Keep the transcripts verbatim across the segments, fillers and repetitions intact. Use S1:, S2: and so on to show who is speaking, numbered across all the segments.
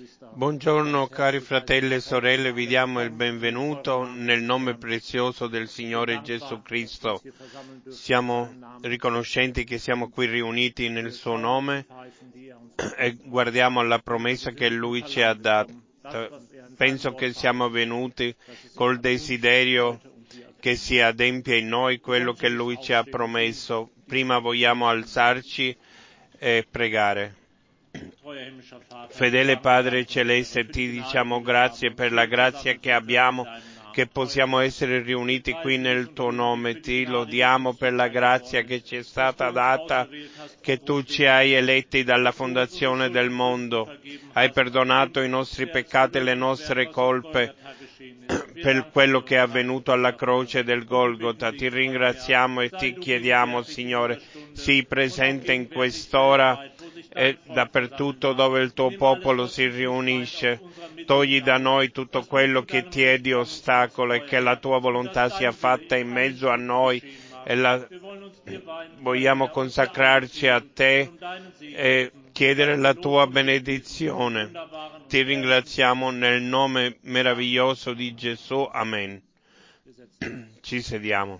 S1: Buongiorno cari fratelli e sorelle, vi diamo il benvenuto nel nome prezioso del Signore Gesù Cristo. Siamo riconoscenti che siamo qui riuniti nel suo nome e guardiamo alla promessa che Lui ci ha dato. Penso che siamo venuti col desiderio che si adempia in noi quello che Lui ci ha promesso. Prima vogliamo alzarci e pregare. Fedele Padre Celeste, ti diciamo grazie per la grazia che abbiamo, che possiamo essere riuniti qui nel tuo nome. Ti lodiamo per la grazia che ci è stata data, che tu ci hai eletti dalla fondazione del mondo. Hai perdonato i nostri peccati e le nostre colpe per quello che è avvenuto alla croce del Golgota. Ti ringraziamo e ti chiediamo, Signore, sii presente in quest'ora e dappertutto dove il tuo popolo si riunisce. Togli da noi tutto quello che ti è di ostacolo e che la tua volontà sia fatta in mezzo a noi. E la... vogliamo consacrarci a te e chiedere la tua benedizione. Ti ringraziamo nel nome meraviglioso di Gesù. Amen. Ci sediamo.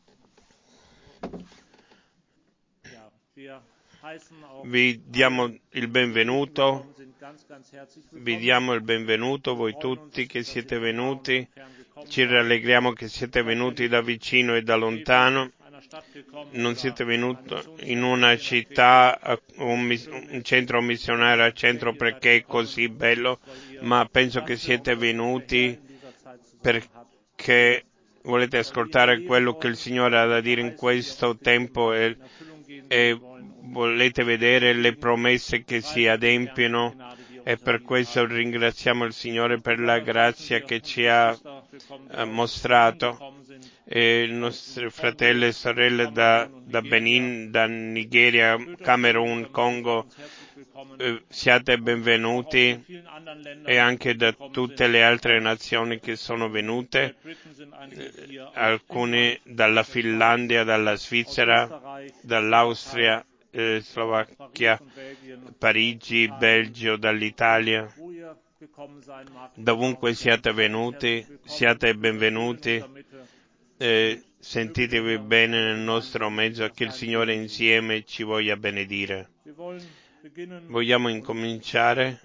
S1: Vi diamo il benvenuto, vi diamo il benvenuto voi tutti che siete venuti, ci rallegriamo che siete venuti da vicino e da lontano, non siete venuti in una città, un, un centro missionario al centro perché è così bello, ma penso che siete venuti perché volete ascoltare quello che il Signore ha da dire in questo tempo e, e volete vedere le promesse che si adempiono e per questo ringraziamo il Signore per la grazia che ci ha eh, mostrato. E i nostri fratelli e sorelle da, da Benin, da Nigeria, Camerun, Congo, eh, siate benvenuti e anche da tutte le altre nazioni che sono venute, eh, alcuni dalla Finlandia, dalla Svizzera, dall'Austria, eh, Slovacchia, Parigi, Belgio, dall'Italia. Dovunque siate venuti, siate benvenuti, eh, sentitevi bene nel nostro mezzo, che il Signore insieme ci voglia benedire. Vogliamo incominciare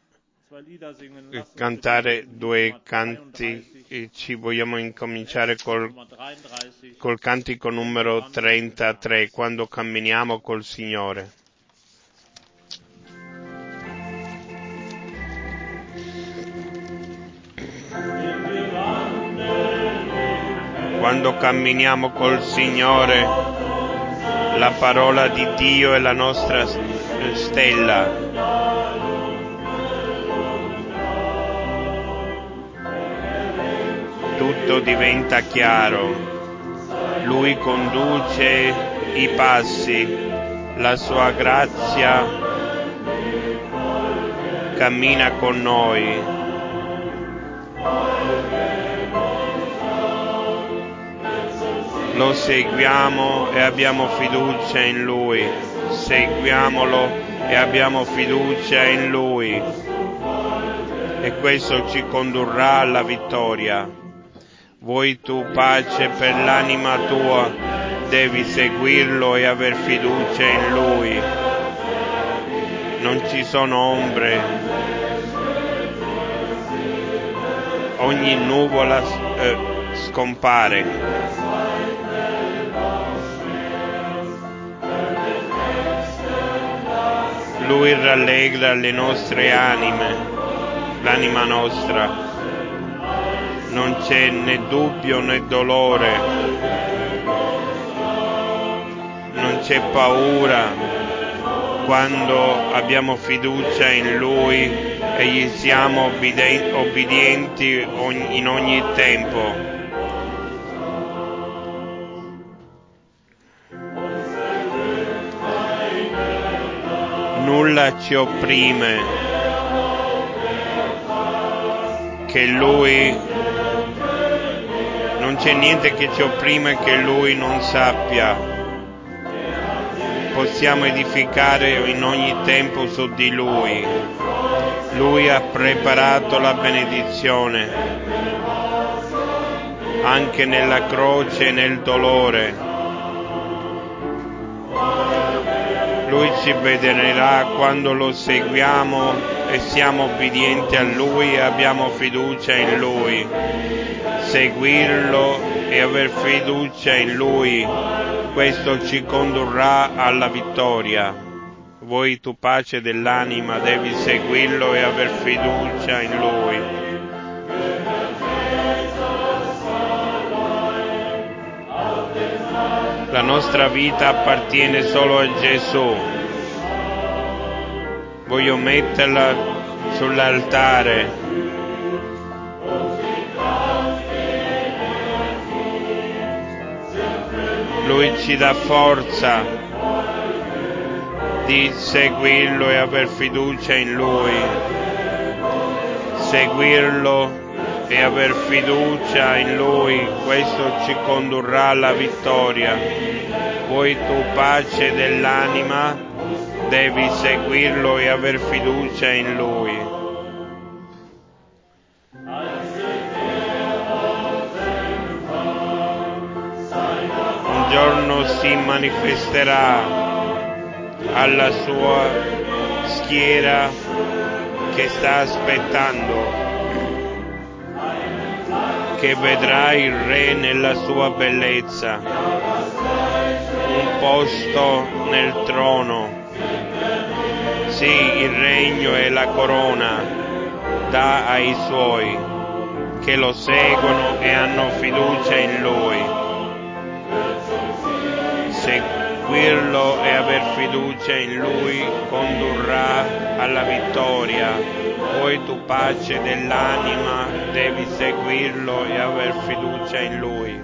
S1: a cantare due canti, e ci vogliamo incominciare col, col cantico numero trentatré, quando camminiamo col Signore. Quando camminiamo col Signore, la parola di Dio è la nostra stella. Tutto diventa chiaro. Lui conduce i passi, la sua grazia cammina con noi. Lo seguiamo e abbiamo fiducia in Lui. Seguiamolo e abbiamo fiducia in Lui. E questo ci condurrà alla vittoria. Vuoi tu pace per l'anima tua? Devi seguirlo e aver fiducia in Lui. Non ci sono ombre. Ogni nuvola eh, scompare. Lui rallegra le nostre anime, l'anima nostra. Non c'è né dubbio né dolore, non c'è paura quando abbiamo fiducia in Lui e gli siamo obbedienti in ogni tempo. Nulla ci opprime che Lui, non c'è niente che ci opprime che Lui non sappia. Possiamo edificare in ogni tempo su di Lui. Lui ha preparato la benedizione anche nella croce e nel dolore. Lui ci benedirà quando lo seguiamo e siamo obbedienti a Lui e abbiamo fiducia in Lui. Seguirlo e aver fiducia in Lui, questo ci condurrà alla vittoria. Vuoi tu pace dell'anima, devi seguirlo e aver fiducia in Lui. La nostra vita appartiene solo a Gesù. Voglio metterla sull'altare. Lui ci dà forza di seguirlo e aver fiducia in Lui. Seguirlo e aver fiducia in Lui, questo ci condurrà alla vittoria. Vuoi tu pace dell'anima, devi seguirlo e aver fiducia in Lui. Un giorno si manifesterà alla sua schiera che sta aspettando, che vedrà il Re nella sua bellezza, un posto nel trono. Sì, il regno e la corona dà ai suoi, che lo seguono e hanno fiducia in Lui. Seguirlo e aver fiducia in Lui condurrà alla vittoria. Vuoi tu pace dell'anima, devi seguirlo e aver fiducia in Lui.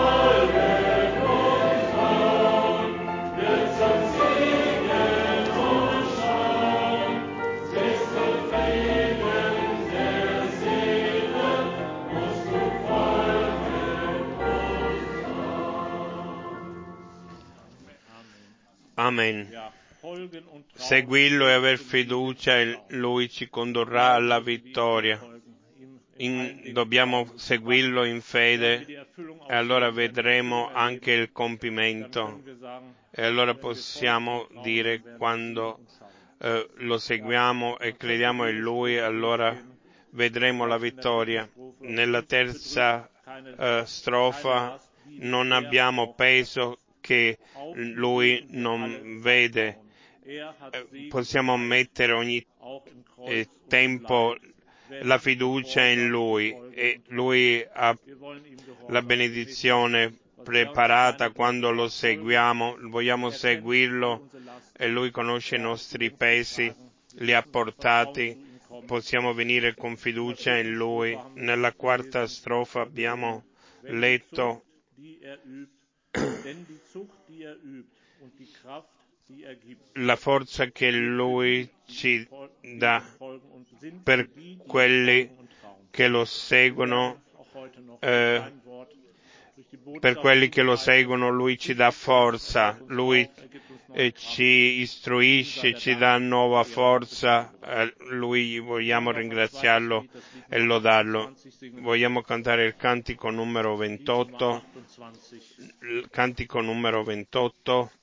S1: Amen. Seguirlo e aver fiducia in Lui ci condurrà alla vittoria. In, dobbiamo seguirlo in fede e allora vedremo anche il compimento. E allora possiamo dire, quando eh, lo seguiamo e crediamo in Lui, allora vedremo la vittoria. Nella terza eh, strofa non abbiamo peso che Lui non vede. Eh, possiamo mettere ogni eh, tempo la fiducia in Lui e Lui ha la benedizione preparata quando lo seguiamo. Vogliamo seguirlo e Lui conosce i nostri pesi, li ha portati. Possiamo venire con fiducia in Lui. Nella quarta strofa abbiamo letto la forza che Lui ci dà per quelli che lo seguono, eh, per quelli che lo seguono Lui ci dà forza, Lui eh, ci istruisce, ci dà nuova forza, eh, Lui vogliamo ringraziarlo e lodarlo. Vogliamo cantare il cantico numero ventotto, il cantico numero ventotto.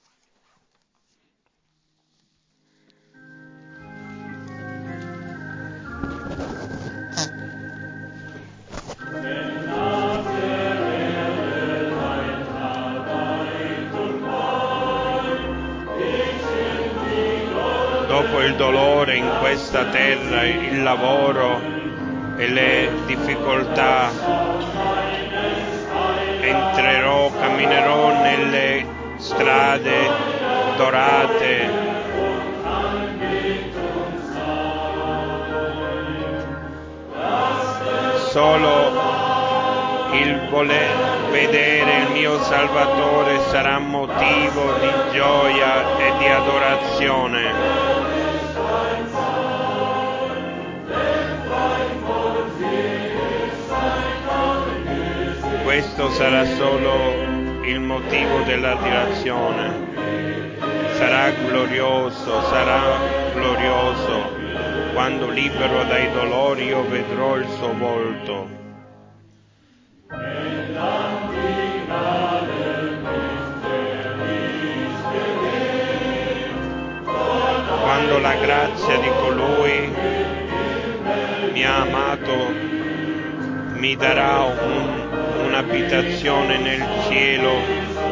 S1: Dopo il dolore in questa terra, il lavoro e le difficoltà, entrerò, camminerò nelle strade dorate. Solo il voler vedere il mio Salvatore sarà motivo di gioia e di adorazione. Questo sarà solo il motivo dell'adorazione. Sarà glorioso, sarà glorioso. Quando libero dai dolori io vedrò il suo volto. Quando la grazia di colui mi ha amato mi darà un, un'abitazione nel cielo.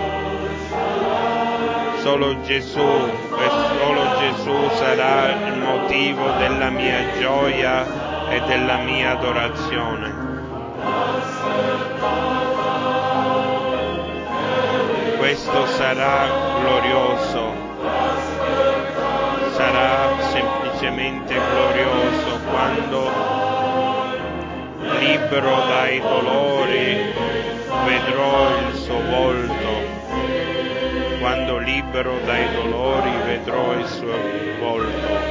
S1: Solo Gesù e solo Gesù sarà il motivo della mia gioia e della mia adorazione. Questo sarà glorioso, sarà semplicemente glorioso quando libero dai dolori vedrò il suo volto. Quando libero dai dolori vedrò il suo volto.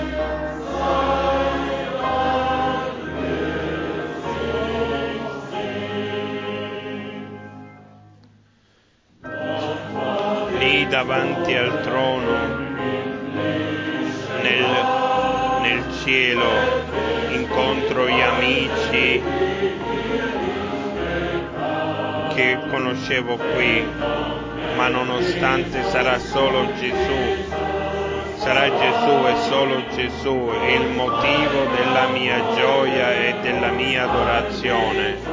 S1: Lì davanti al trono, nel, nel cielo, incontro gli amici che conoscevo qui, ma nonostante sarà solo Gesù, sarà Gesù e solo Gesù è il motivo della mia gioia e della mia adorazione.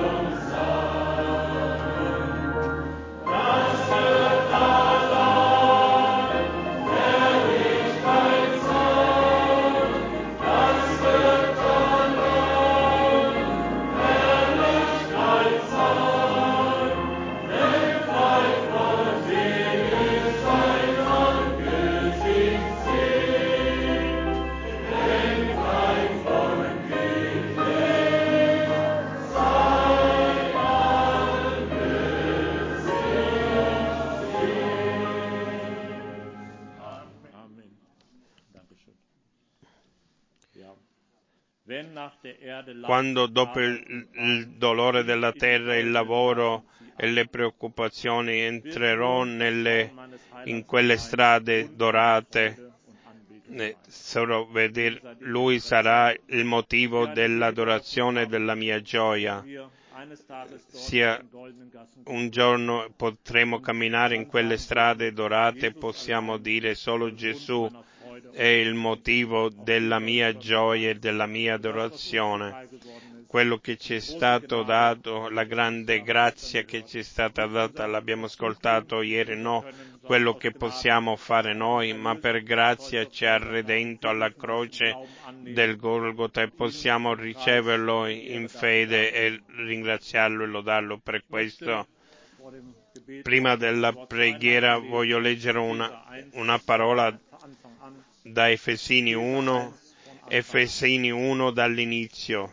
S1: Quando dopo il, il dolore della terra, il lavoro e le preoccupazioni entrerò nelle, in quelle strade dorate, eh, solo veder, lui sarà il motivo dell'adorazione e della mia gioia. Sia un giorno potremo camminare in quelle strade dorate, possiamo dire solo Gesù è il motivo della mia gioia e della mia adorazione. Quello che ci è stato dato, la grande grazia che ci è stata data, l'abbiamo ascoltato ieri, no quello che possiamo fare noi, ma per grazia ci ha redento alla croce del Golgota e possiamo riceverlo in fede e ringraziarlo e lodarlo per questo. Prima della preghiera voglio leggere una, una parola da Efesini uno, Efesini uno dall'inizio.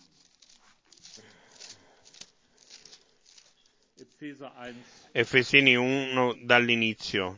S1: Efesini uno dall'inizio.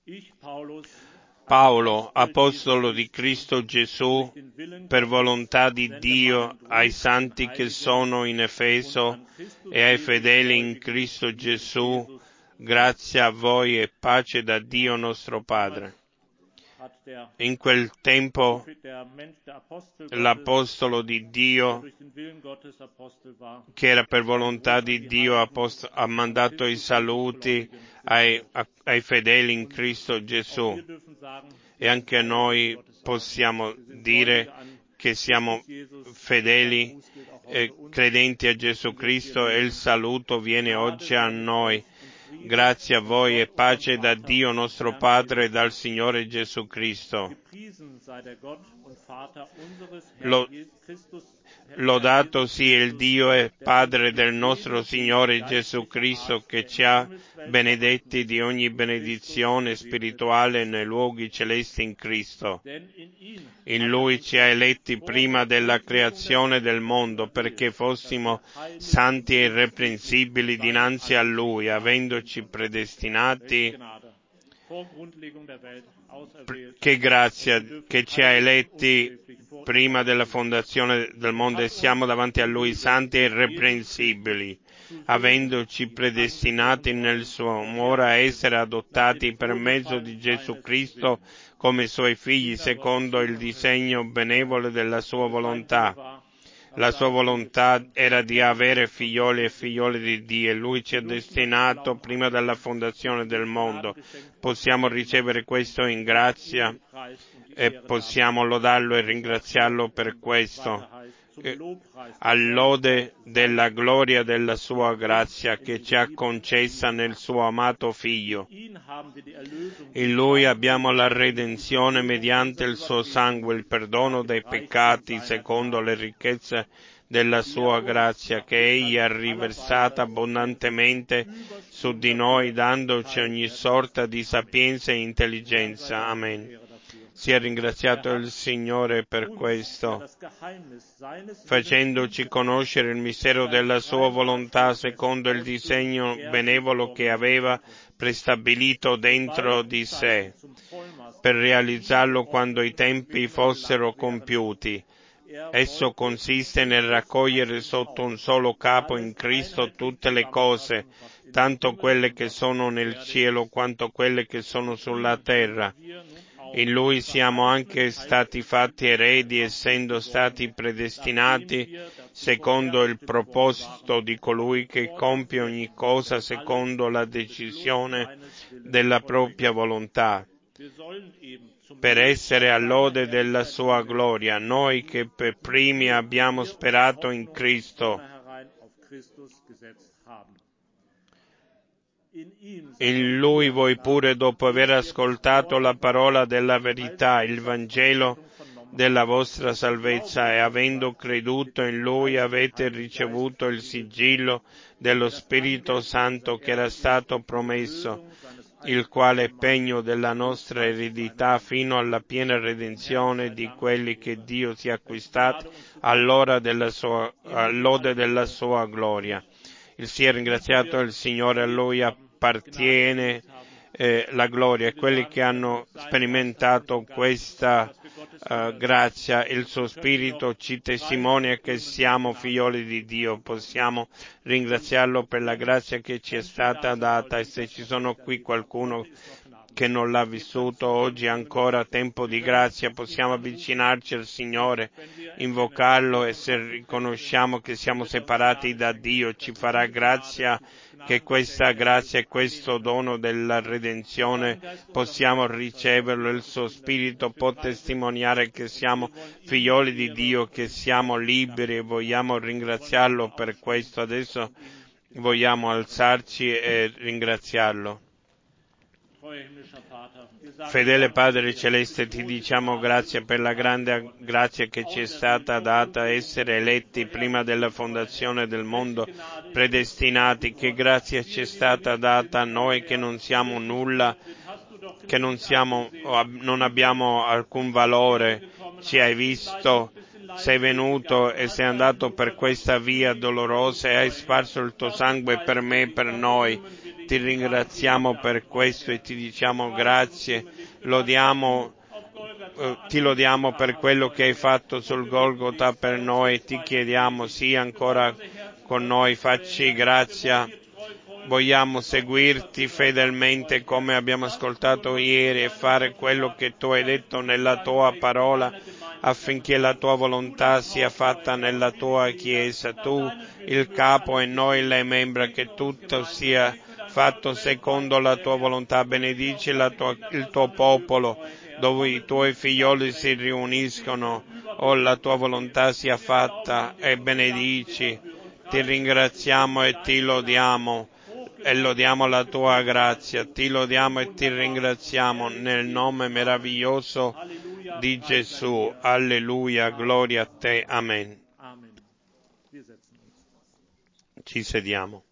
S1: Paolo, apostolo di Cristo Gesù, per volontà di Dio, ai santi che sono in Efeso e ai fedeli in Cristo Gesù, grazia a voi e pace da Dio nostro Padre. In quel tempo l'apostolo di Dio, che era per volontà di Dio, ha mandato i saluti ai, ai fedeli in Cristo Gesù. E anche noi possiamo dire che siamo fedeli e credenti a Gesù Cristo e il saluto viene oggi a noi. Grazie a voi e pace da Dio nostro Padre e dal Signore Gesù Cristo. Lo, lodato sia il Dio e Padre del nostro Signore Gesù Cristo, che ci ha benedetti di ogni benedizione spirituale nei luoghi celesti in Cristo. In Lui ci ha eletti prima della creazione del mondo, perché fossimo santi e irreprensibili dinanzi a Lui, avendoci predestinati. Che grazia che ci ha eletti prima della fondazione del mondo e siamo davanti a Lui santi e irreprensibili, avendoci predestinati nel suo amore a essere adottati per mezzo di Gesù Cristo come Suoi figli secondo il disegno benevolo della Sua volontà. La Sua volontà era di avere figlioli e figliole di Dio e Lui ci ha destinato prima della fondazione del mondo. Possiamo ricevere questo in grazia e possiamo lodarlo e ringraziarlo per questo. All'ode della gloria della sua grazia che ci ha concessa nel suo amato Figlio. In Lui abbiamo la redenzione mediante il suo sangue, il perdono dei peccati secondo le ricchezze della sua grazia che Egli ha riversata abbondantemente su di noi, dandoci ogni sorta di sapienza e intelligenza. Amen. Sia ringraziato il Signore per questo, facendoci conoscere il mistero della sua volontà secondo il disegno benevolo che aveva prestabilito dentro di sé, per realizzarlo quando i tempi fossero compiuti. Esso consiste nel raccogliere sotto un solo capo in Cristo tutte le cose, tanto quelle che sono nel cielo quanto quelle che sono sulla terra. In Lui siamo anche stati fatti eredi, essendo stati predestinati secondo il proposito di colui che compie ogni cosa secondo la decisione della propria volontà, per essere all'ode della sua gloria, noi che per primi abbiamo sperato in Cristo. In Lui voi pure, dopo aver ascoltato la parola della verità, il Vangelo della vostra salvezza, e avendo creduto in Lui avete ricevuto il sigillo dello Spirito Santo che era stato promesso, il quale è pegno della nostra eredità fino alla piena redenzione di quelli che Dio si è acquistati all'ora della sua, all'ode della sua gloria. Il sia ringraziato il Signore, a Lui appartiene eh, la gloria, e quelli che hanno sperimentato questa uh, grazia, il suo Spirito ci testimonia che siamo figlioli di Dio. Possiamo ringraziarlo per la grazia che ci è stata data, e se ci sono qui qualcuno che non l'ha vissuto, oggi è ancora tempo di grazia, possiamo avvicinarci al Signore, invocarlo, e se riconosciamo che siamo separati da Dio, ci farà grazia che questa grazia e questo dono della redenzione possiamo riceverlo. Il suo Spirito può testimoniare che siamo figlioli di Dio, che siamo liberi, e vogliamo ringraziarlo per questo. Adesso vogliamo alzarci e ringraziarlo. Fedele Padre Celeste, ti diciamo grazie per la grande grazia che ci è stata data, essere eletti prima della fondazione del mondo, predestinati. Che grazia ci è stata data a noi che non siamo nulla, che non siamo, non abbiamo alcun valore. Ci hai visto, sei venuto e sei andato per questa via dolorosa e hai sparso il tuo sangue per me e per noi. Ti ringraziamo per questo e ti diciamo grazie, lodiamo, eh, ti lodiamo per quello che hai fatto sul Golgotha per noi, e ti chiediamo sii ancora con noi, facci grazia. Vogliamo seguirti fedelmente come abbiamo ascoltato ieri e fare quello che tu hai detto nella tua parola, affinché la tua volontà sia fatta nella tua Chiesa, tu il capo e noi le membra, che tutto sia fatto secondo la tua volontà. Benedici la tua, il tuo popolo, dove i tuoi figlioli si riuniscono. Oh, la tua volontà sia fatta, e benedici. Ti ringraziamo e ti lodiamo, e lodiamo la tua grazia. Ti lodiamo e ti ringraziamo nel nome meraviglioso di Gesù. Alleluia, gloria a te. Amen. Ci sediamo.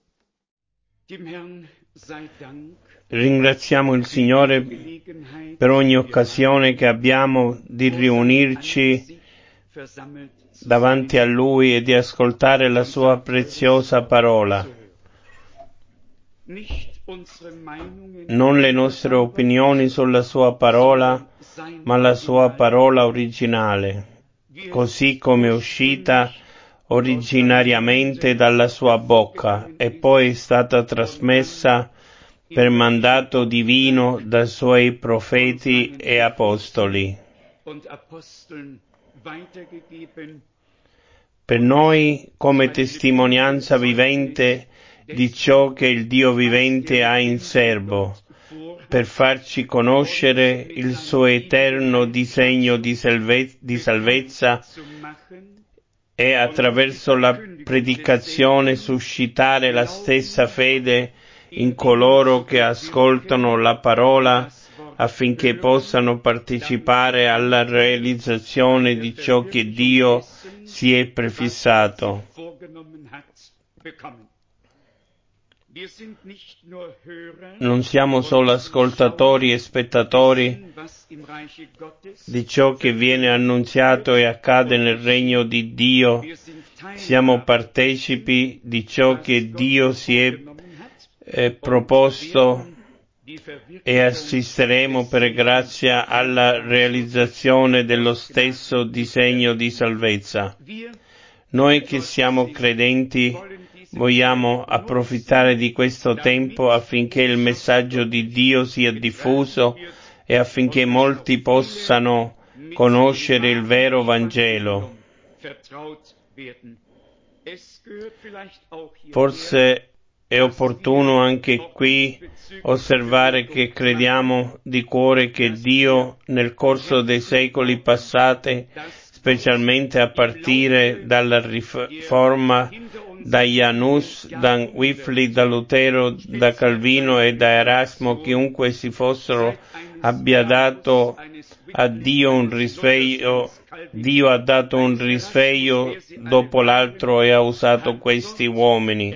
S1: Ringraziamo il Signore per ogni occasione che abbiamo di riunirci davanti a Lui e di ascoltare la Sua preziosa parola. Non le nostre opinioni sulla Sua parola, ma la Sua parola originale. così come è uscita originariamente dalla sua bocca e poi è stata trasmessa per mandato divino dai suoi profeti e apostoli. Per noi come testimonianza vivente di ciò che il Dio vivente ha in serbo, per farci conoscere il suo eterno disegno di, salve- di salvezza e attraverso la predicazione suscitare la stessa fede in coloro che ascoltano la parola affinché possano partecipare alla realizzazione di ciò che Dio si è prefissato. Non siamo solo ascoltatori e spettatori di ciò che viene annunziato e accade nel regno di Dio, siamo partecipi di ciò che Dio si è eh, proposto e assisteremo per grazia alla realizzazione dello stesso disegno di salvezza. Noi che siamo credenti vogliamo approfittare di questo tempo affinché il messaggio di Dio sia diffuso e affinché molti possano conoscere il vero Vangelo. Forse è opportuno anche qui osservare che crediamo di cuore che Dio nel corso dei secoli passati, specialmente a partire dalla Riforma, da Janus, da Wycliffe, da Lutero, da Calvino e da Erasmo, chiunque si fossero, abbia dato a Dio un risveglio, Dio ha dato un risveglio dopo l'altro e ha usato questi uomini.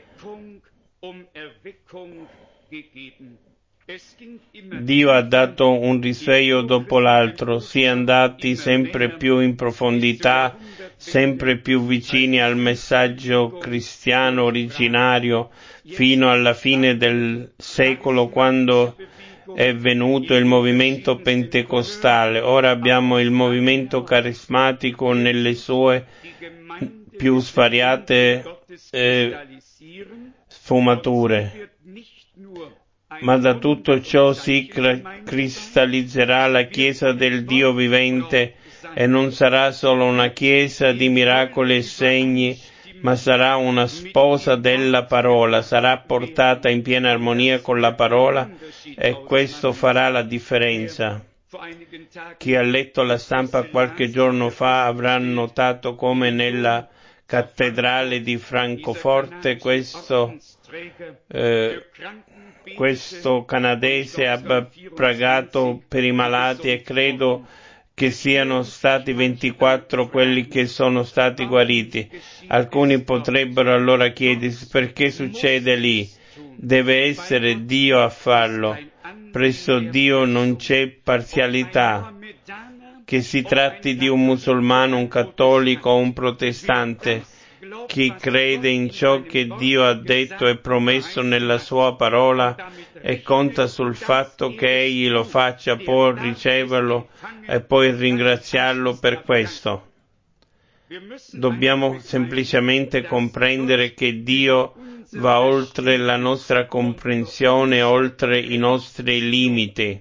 S1: Dio ha dato un risveglio dopo l'altro, si è andati sempre più in profondità, sempre più vicini al messaggio cristiano originario, fino alla fine del secolo, quando è venuto il movimento pentecostale. Ora abbiamo il movimento carismatico nelle sue più svariate eh, sfumature. Ma da tutto ciò si cristallizzerà la Chiesa del Dio vivente e non sarà solo una Chiesa di miracoli e segni, ma sarà una sposa della parola, sarà portata in piena armonia con la parola e questo farà la differenza. Chi ha letto la stampa qualche giorno fa avrà notato come nella cattedrale di Francoforte questo eh, questo canadese abbia pregato per i malati e credo che siano stati ventiquattro quelli che sono stati guariti. Alcuni potrebbero allora chiedersi perché succede lì. Deve essere Dio a farlo. Presso Dio non c'è parzialità. Che si tratti di un musulmano, un cattolico o un protestante, chi crede in ciò che Dio ha detto e promesso nella sua parola e conta sul fatto che Egli lo faccia, può riceverlo e poi ringraziarlo per questo. Dobbiamo semplicemente comprendere che Dio va oltre la nostra comprensione, oltre i nostri limiti.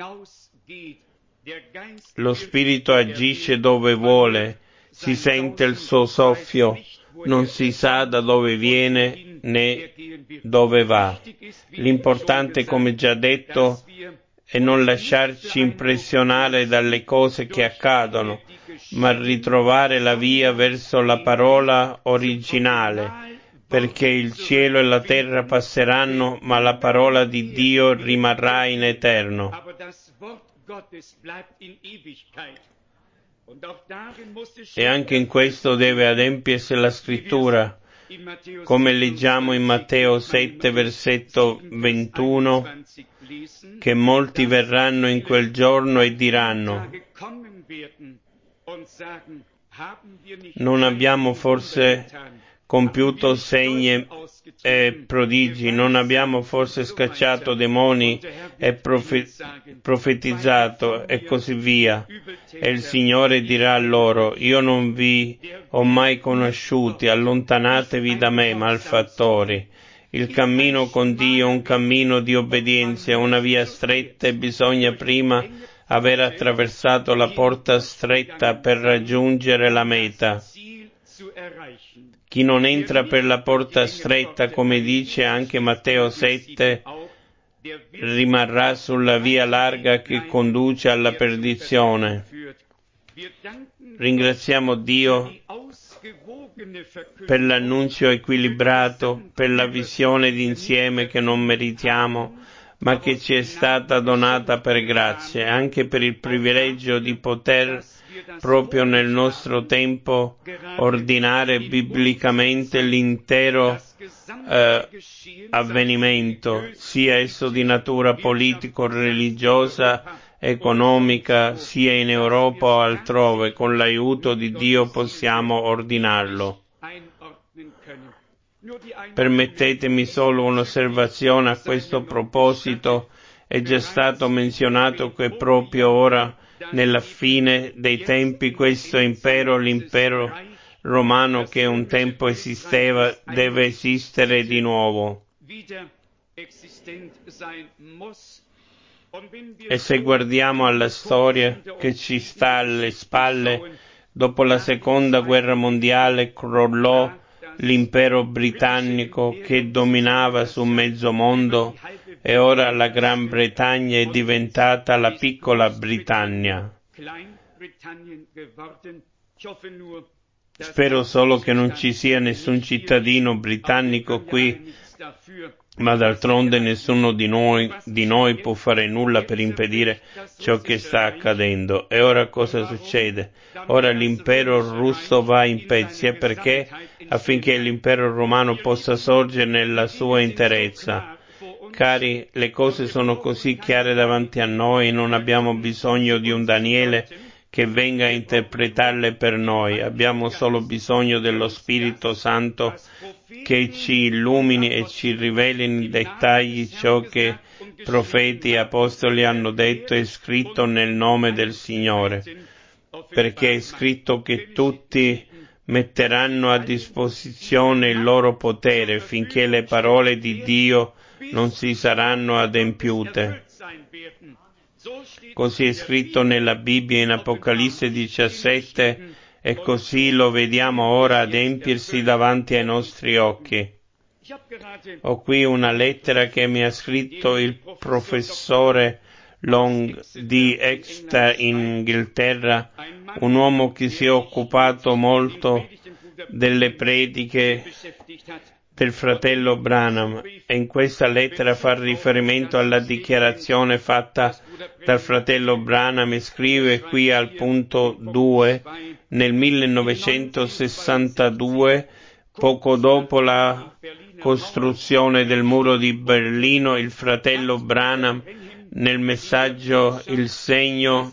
S1: Lo Spirito agisce dove vuole, si sente il suo soffio, non si sa da dove viene né dove va. L'importante, come già detto, è non lasciarci impressionare dalle cose che accadono, ma ritrovare la via verso la parola originale, perché il cielo e la terra passeranno, ma la parola di Dio rimarrà in eterno. E anche in questo deve adempiersi la scrittura, come leggiamo in Matteo sette, versetto ventuno, che molti verranno in quel giorno e diranno: non abbiamo forse compiuto segni e prodigi, non abbiamo forse scacciato demoni e profe- profetizzato e così via. E il Signore dirà loro, io non vi ho mai conosciuti, allontanatevi da me, malfattori. Il cammino con Dio è un cammino di obbedienza, è una via stretta e bisogna prima aver attraversato la porta stretta per raggiungere la meta. Chi non entra per la porta stretta, come dice anche Matteo sette, rimarrà sulla via larga che conduce alla perdizione. Ringraziamo Dio per l'annunzio equilibrato, per la visione d'insieme che non meritiamo, ma che ci è stata donata per grazia, anche per il privilegio di poter, proprio nel nostro tempo, ordinare biblicamente l'intero eh, avvenimento, sia esso di natura politico-religiosa, economica, sia in Europa o altrove. Con l'aiuto di Dio possiamo ordinarlo. Permettetemi solo un'osservazione a questo proposito. È già stato menzionato che proprio ora, nella fine dei tempi, questo impero, l'impero romano che un tempo esisteva, deve esistere di nuovo. E se guardiamo alla storia che ci sta alle spalle, dopo la seconda guerra mondiale crollò l'impero britannico che dominava su mezzo mondo e ora la Gran Bretagna è diventata la piccola Britannia. Spero solo che non ci sia nessun cittadino britannico qui, ma d'altronde nessuno di noi, di noi può fare nulla per impedire ciò che sta accadendo. E ora cosa succede? Ora l'impero russo va in pezzi, e perché? Affinché l'impero romano possa sorgere nella sua interezza. Cari, le cose sono così chiare davanti a noi, non abbiamo bisogno di un Daniele che venga a interpretarle per noi, abbiamo solo bisogno dello Spirito Santo che ci illumini e ci riveli in dettagli ciò che profeti e apostoli hanno detto e scritto nel nome del Signore, perché è scritto che tutti metteranno a disposizione il loro potere finché le parole di Dio non si saranno adempiute. Così è scritto nella Bibbia in Apocalisse diciassette e così lo vediamo ora adempiersi davanti ai nostri occhi. Ho qui una lettera che mi ha scritto il professore Long di Exeter in Inghilterra, un uomo che si è occupato molto delle prediche del fratello Branham, e in questa lettera fa riferimento alla dichiarazione fatta dal fratello Branham e scrive qui al punto due, nel millenovecentosessantadue, poco dopo la costruzione del muro di Berlino, il fratello Branham, nel messaggio Il segno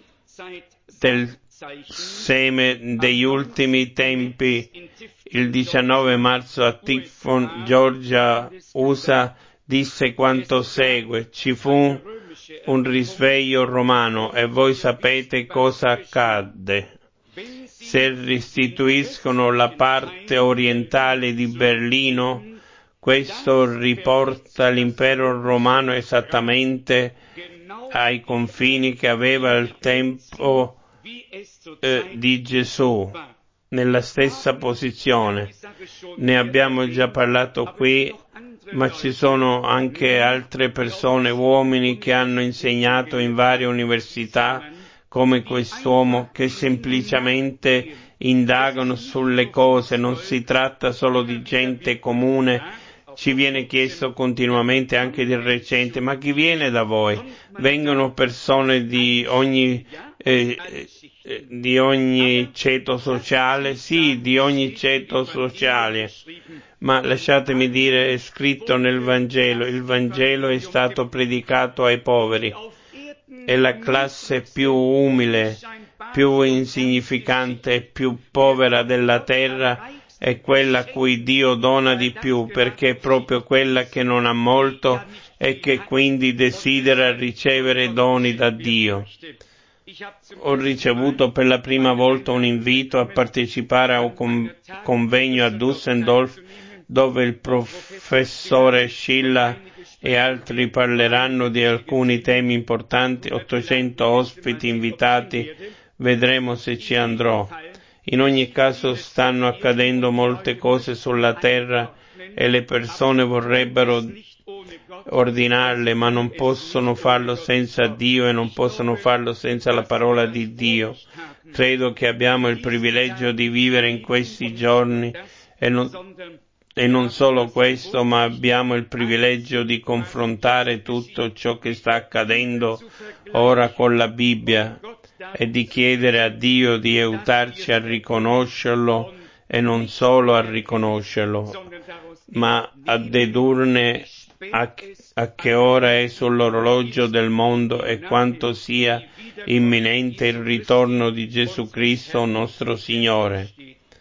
S1: del seme degli ultimi tempi, il diciannove marzo a Tiffin, Georgia, U S A, disse quanto segue: ci fu un risveglio romano e voi sapete cosa accadde. Se restituiscono la parte orientale di Berlino, questo riporta l'impero romano esattamente ai confini che aveva al tempo eh, di Gesù, nella stessa posizione. Ne abbiamo già parlato qui, ma ci sono anche altre persone, uomini che hanno insegnato in varie università, come quest'uomo, che semplicemente indagano sulle cose. Non si tratta solo di gente comune. Ci viene chiesto continuamente, anche di recente, ma chi viene da voi? Vengono persone di ogni eh, eh, di ogni ceto sociale? Sì, di ogni ceto sociale. Ma lasciatemi dire, è scritto nel Vangelo, il Vangelo è stato predicato ai poveri. È la classe più umile, più insignificante e più povera della terra è quella a cui Dio dona di più, perché è proprio quella che non ha molto e che quindi desidera ricevere doni da Dio. Ho ricevuto per la prima volta un invito a partecipare a un convegno a Düsseldorf, dove il professore Schiller e altri parleranno di alcuni temi importanti, ottocento ospiti invitati, vedremo se ci andrò. In ogni caso stanno accadendo molte cose sulla terra e le persone vorrebbero ordinarle, ma non possono farlo senza Dio e non possono farlo senza la parola di Dio. Credo che abbiamo il privilegio di vivere in questi giorni e non, e non solo questo, ma abbiamo il privilegio di confrontare tutto ciò che sta accadendo ora con la Bibbia e di chiedere a Dio di aiutarci a riconoscerlo e non solo a riconoscerlo, ma a dedurne a, a che ora è sull'orologio del mondo e quanto sia imminente il ritorno di Gesù Cristo nostro Signore.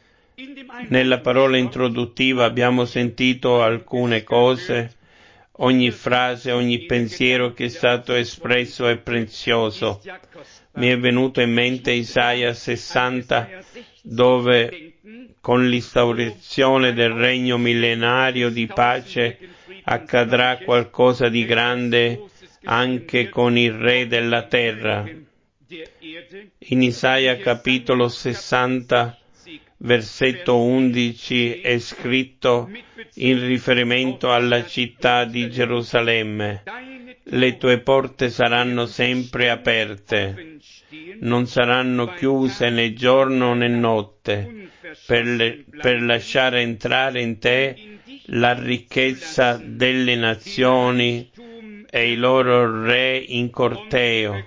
S1: Nella parola introduttiva abbiamo sentito alcune cose, ogni frase, ogni pensiero che è stato espresso è prezioso. Mi è venuto in mente Isaia sessanta, dove con l'instaurazione del regno millenario di pace accadrà qualcosa di grande anche con il Re della terra. In Isaia capitolo sessanta, versetto undici, è scritto in riferimento alla città di Gerusalemme: le tue porte saranno sempre aperte, non saranno chiuse né giorno né notte, per, le, per lasciare entrare in te la ricchezza delle nazioni e i loro re in corteo.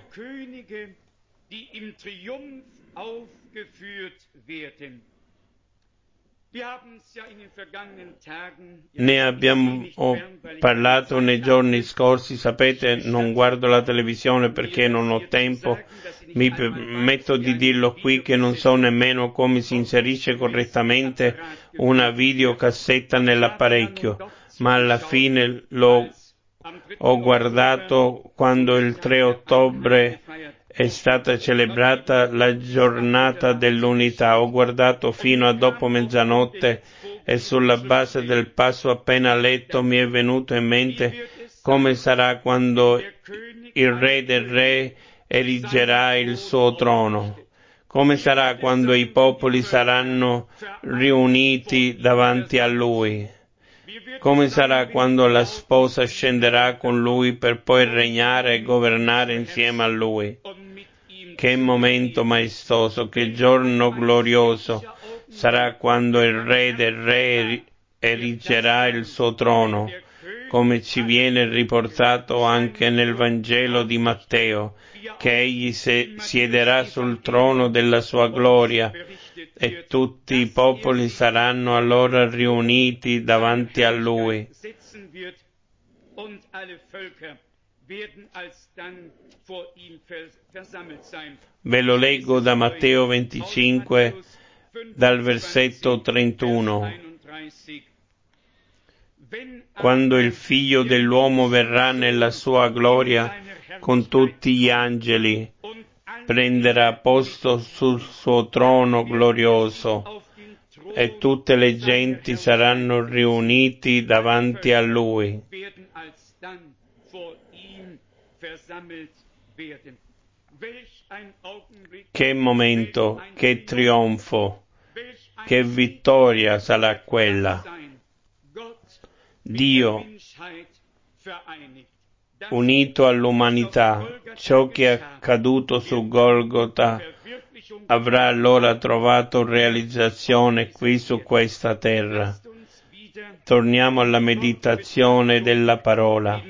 S1: Ne abbiamo parlato nei giorni scorsi, sapete, non guardo la televisione perché non ho tempo, mi permetto di dirlo qui che non so nemmeno come si inserisce correttamente una videocassetta nell'apparecchio, ma alla fine l'ho ho guardato quando il tre ottobre è stata celebrata la giornata dell'unità, ho guardato fino a dopo mezzanotte e sulla base del passo appena letto mi è venuto in mente come sarà quando il Re del Re erigerà il suo trono, come sarà quando i popoli saranno riuniti davanti a Lui, come sarà quando la sposa scenderà con Lui per poi regnare e governare insieme a Lui. Che momento maestoso, che giorno glorioso sarà quando il Re del Re erigerà il suo trono, come ci viene riportato anche nel Vangelo di Matteo, che egli siederà sul trono della sua gloria e tutti i popoli saranno allora riuniti davanti a Lui. Ve lo leggo da Matteo venticinque, dal versetto trentuno. Quando il Figlio dell'uomo verrà nella sua gloria con tutti gli angeli, prenderà posto sul suo trono glorioso e tutte le genti saranno riuniti davanti a Lui. Che momento, che trionfo, che vittoria sarà quella. Dio unito all'umanità, ciò che è accaduto su Golgota avrà allora trovato realizzazione qui su questa terra. Torniamo alla meditazione della parola.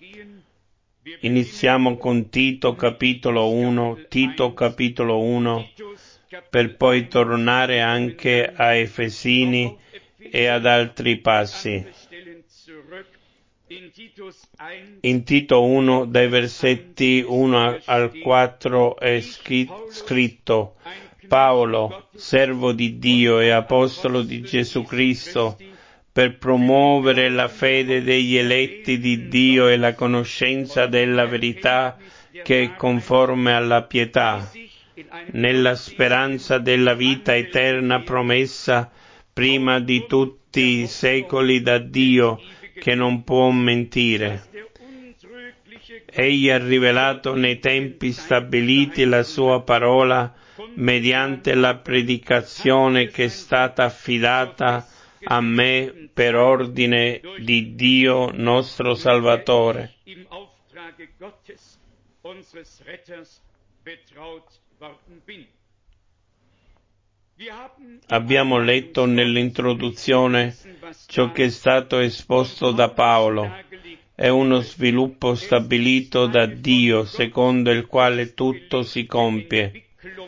S1: Iniziamo con Tito capitolo uno, Tito capitolo uno, per poi tornare anche a Efesini e ad altri passi. In Tito uno, dai versetti uno al quattro, è scritto: Paolo, servo di Dio e apostolo di Gesù Cristo, per promuovere la fede degli eletti di Dio e la conoscenza della verità che è conforme alla pietà, nella speranza della vita eterna promessa prima di tutti i secoli da Dio, che non può mentire. Egli ha rivelato nei tempi stabiliti la sua parola mediante la predicazione che è stata affidata a me per ordine di Dio nostro Salvatore. Abbiamo letto nell'introduzione ciò che è stato esposto da Paolo. È uno sviluppo stabilito da Dio, secondo il quale tutto si compie.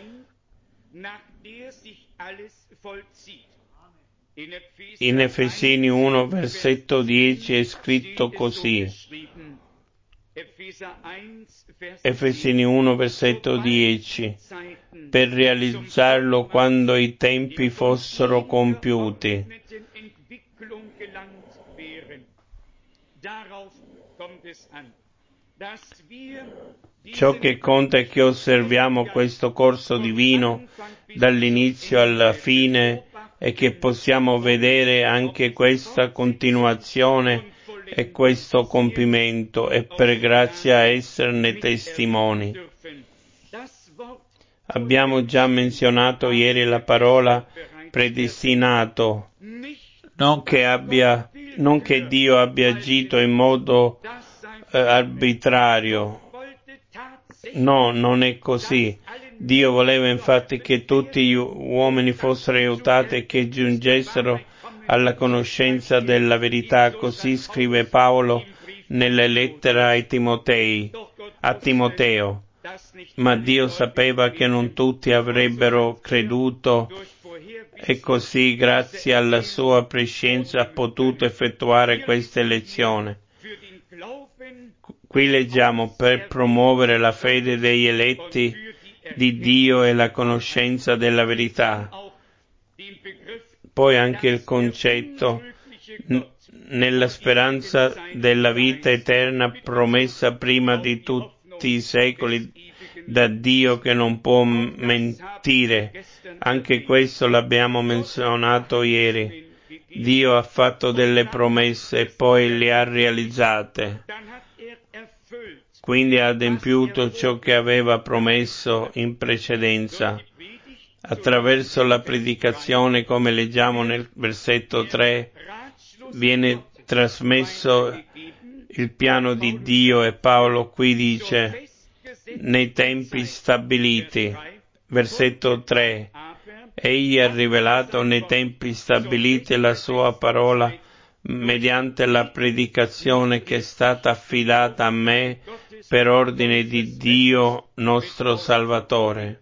S1: In Efesini uno, versetto dieci è scritto così. Efesini uno, versetto dieci. Per realizzarlo quando i tempi fossero compiuti. Ciò che conta è che osserviamo questo corso divino dall'inizio alla fine e che possiamo vedere anche questa continuazione e questo compimento e per grazia esserne testimoni. Abbiamo già menzionato ieri la parola predestinato, non che abbia, non che Dio abbia agito in modo eh, arbitrario. No, non è così. Dio voleva infatti che tutti gli uomini fossero aiutati e che giungessero alla conoscenza della verità. Così scrive Paolo nelle lettere ai Timotei, a Timoteo. Ma Dio sapeva che non tutti avrebbero creduto e così, grazie alla sua prescienza, ha potuto effettuare questa elezione. Qui leggiamo per promuovere la fede degli eletti di Dio e la conoscenza della verità. Poi anche il concetto n- nella speranza della vita eterna promessa prima di tutti i secoli da Dio che non può mentire. Anche questo l'abbiamo menzionato ieri. Dio ha fatto delle promesse e poi le ha realizzate. Quindi ha adempiuto ciò che aveva promesso in precedenza. Attraverso la predicazione, come leggiamo nel versetto tre, viene trasmesso il piano di Dio e Paolo qui dice nei tempi stabiliti. Versetto tre. Egli ha rivelato nei tempi stabiliti la sua parola mediante la predicazione che è stata affidata a me per ordine di Dio nostro Salvatore.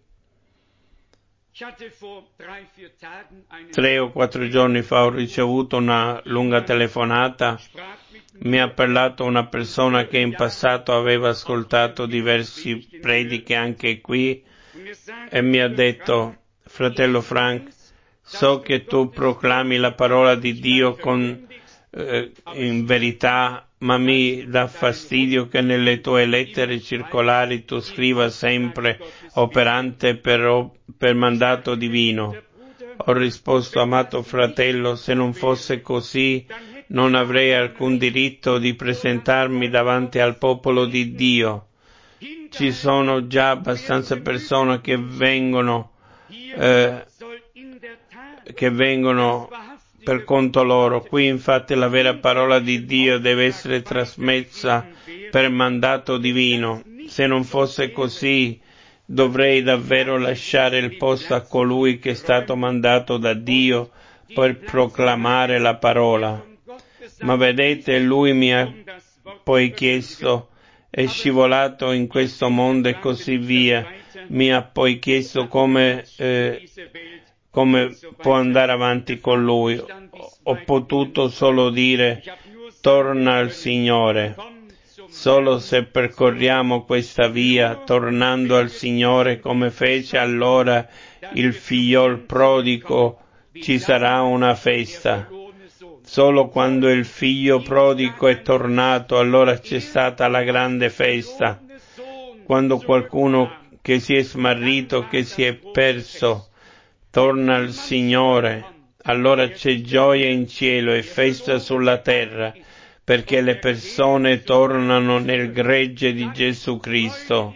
S1: Tre o quattro giorni fa ho ricevuto una lunga telefonata. Mi ha parlato una persona che in passato aveva ascoltato diversi prediche anche qui e mi ha detto: fratello Frank, so che tu proclami la parola di Dio con, eh, in verità, ma mi dà fastidio che nelle tue lettere circolari tu scriva sempre operante per, per mandato divino. Ho risposto: amato fratello, se non fosse così non avrei alcun diritto di presentarmi davanti al popolo di Dio. Ci sono già abbastanza persone che vengono eh, che vengono per conto loro. Qui infatti la vera parola di Dio deve essere trasmessa per mandato divino. Se non fosse così, dovrei davvero lasciare il posto a colui che è stato mandato da Dio per proclamare la parola. Ma vedete, lui mi ha poi chiesto, è scivolato in questo mondo e così via, mi ha poi chiesto come, eh, come può andare avanti con lui. Ho potuto solo dire: torna al Signore. Solo se percorriamo questa via, tornando al Signore come fece allora il figliol prodigo ci sarà una festa. Solo quando il figlio prodigo è tornato, allora c'è stata la grande festa. Quando qualcuno che si è smarrito, che si è perso, torna al Signore, allora c'è gioia in cielo e festa sulla terra, perché le persone tornano nel gregge di Gesù Cristo.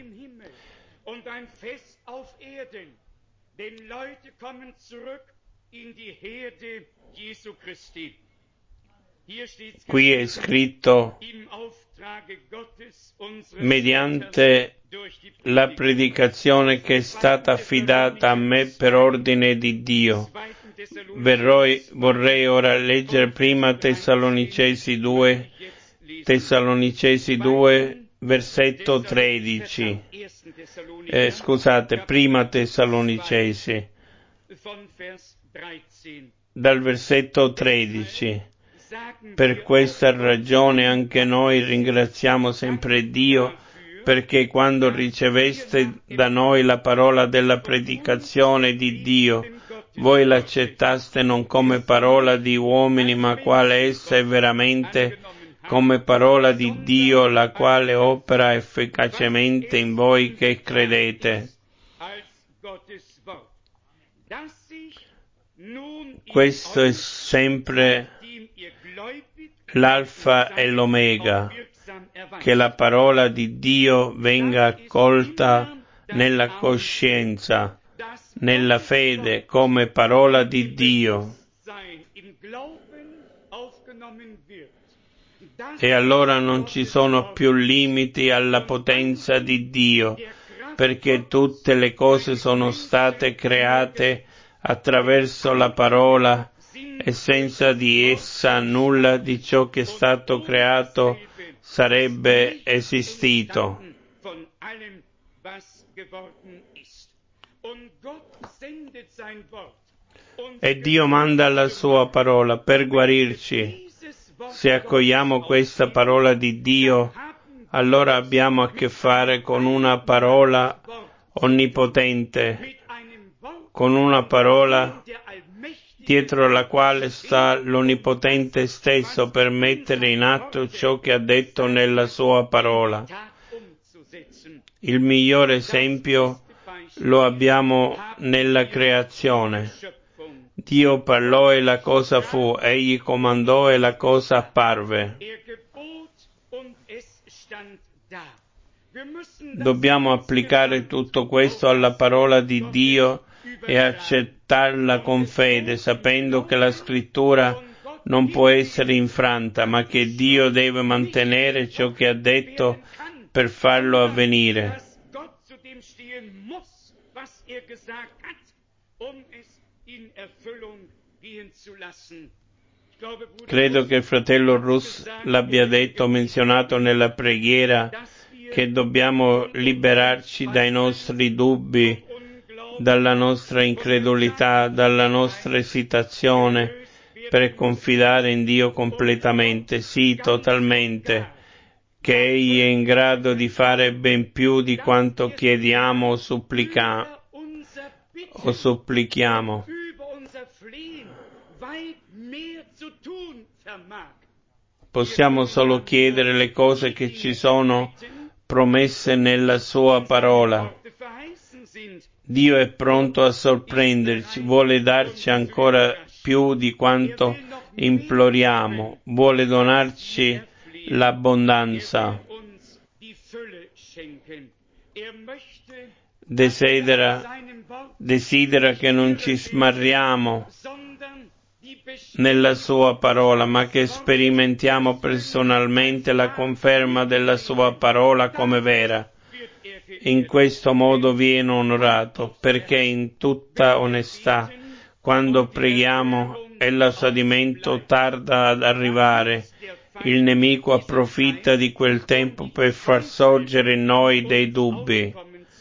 S1: Qui è scritto: mediante la predicazione che è stata affidata a me per ordine di Dio. Verrò, vorrei ora leggere prima Tessalonicesi due, Tessalonicesi due, versetto tredici. Eh, scusate, prima Tessalonicesi, dal versetto tredici. Per questa ragione anche noi ringraziamo sempre Dio, perché quando riceveste da noi la parola della predicazione di Dio, voi l'accettaste non come parola di uomini, ma quale essa è veramente, come parola di Dio, la quale opera efficacemente in voi che credete. Questo è sempre l'alfa e l'omega, che la parola di Dio venga accolta nella coscienza, nella fede, come parola di Dio. E allora non ci sono più limiti alla potenza di Dio, perché tutte le cose sono state create attraverso la parola, e senza di essa nulla di ciò che è stato creato sarebbe esistito. E Dio manda la sua parola per guarirci. Se accogliamo questa parola di Dio, allora abbiamo a che fare con una parola onnipotente, con una parola dietro la quale sta l'Onnipotente stesso per mettere in atto ciò che ha detto nella sua parola. Il migliore esempio lo abbiamo nella creazione. Dio parlò e la cosa fu, egli comandò e la cosa apparve. Dobbiamo applicare tutto questo alla parola di Dio e accettarla con fede, sapendo che la Scrittura non può essere infranta, ma che Dio deve mantenere ciò che ha detto per farlo avvenire. Credo che il fratello Russ l'abbia detto, menzionato nella preghiera, che dobbiamo liberarci dai nostri dubbi, dalla nostra incredulità, dalla nostra esitazione, per confidare in Dio completamente, sì, totalmente, che Egli è in grado di fare ben più di quanto chiediamo o, supplica, o supplichiamo. Possiamo solo chiedere le cose che ci sono promesse nella sua parola. Dio è pronto a sorprenderci, vuole darci ancora più di quanto imploriamo, vuole donarci l'abbondanza. Desidera, desidera che non ci smarriamo nella sua parola, ma che sperimentiamo personalmente la conferma della sua parola come vera. In questo modo viene onorato, perché in tutta onestà, quando preghiamo e l'esaudimento tarda ad arrivare, il nemico approfitta di quel tempo per far sorgere in noi dei dubbi.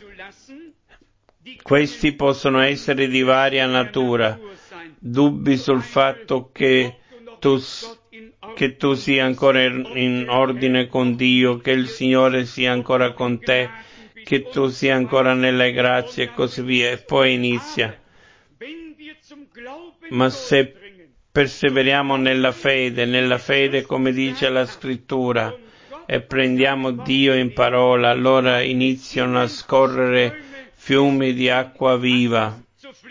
S1: Questi possono essere di varia natura, dubbi sul fatto che tu, che tu sia ancora in ordine con Dio, che il Signore sia ancora con te, che tu sia ancora nelle grazie e così via, e poi inizia. Ma se perseveriamo nella fede, nella fede come dice la scrittura, e prendiamo Dio in parola, allora iniziano a scorrere fiumi di acqua viva.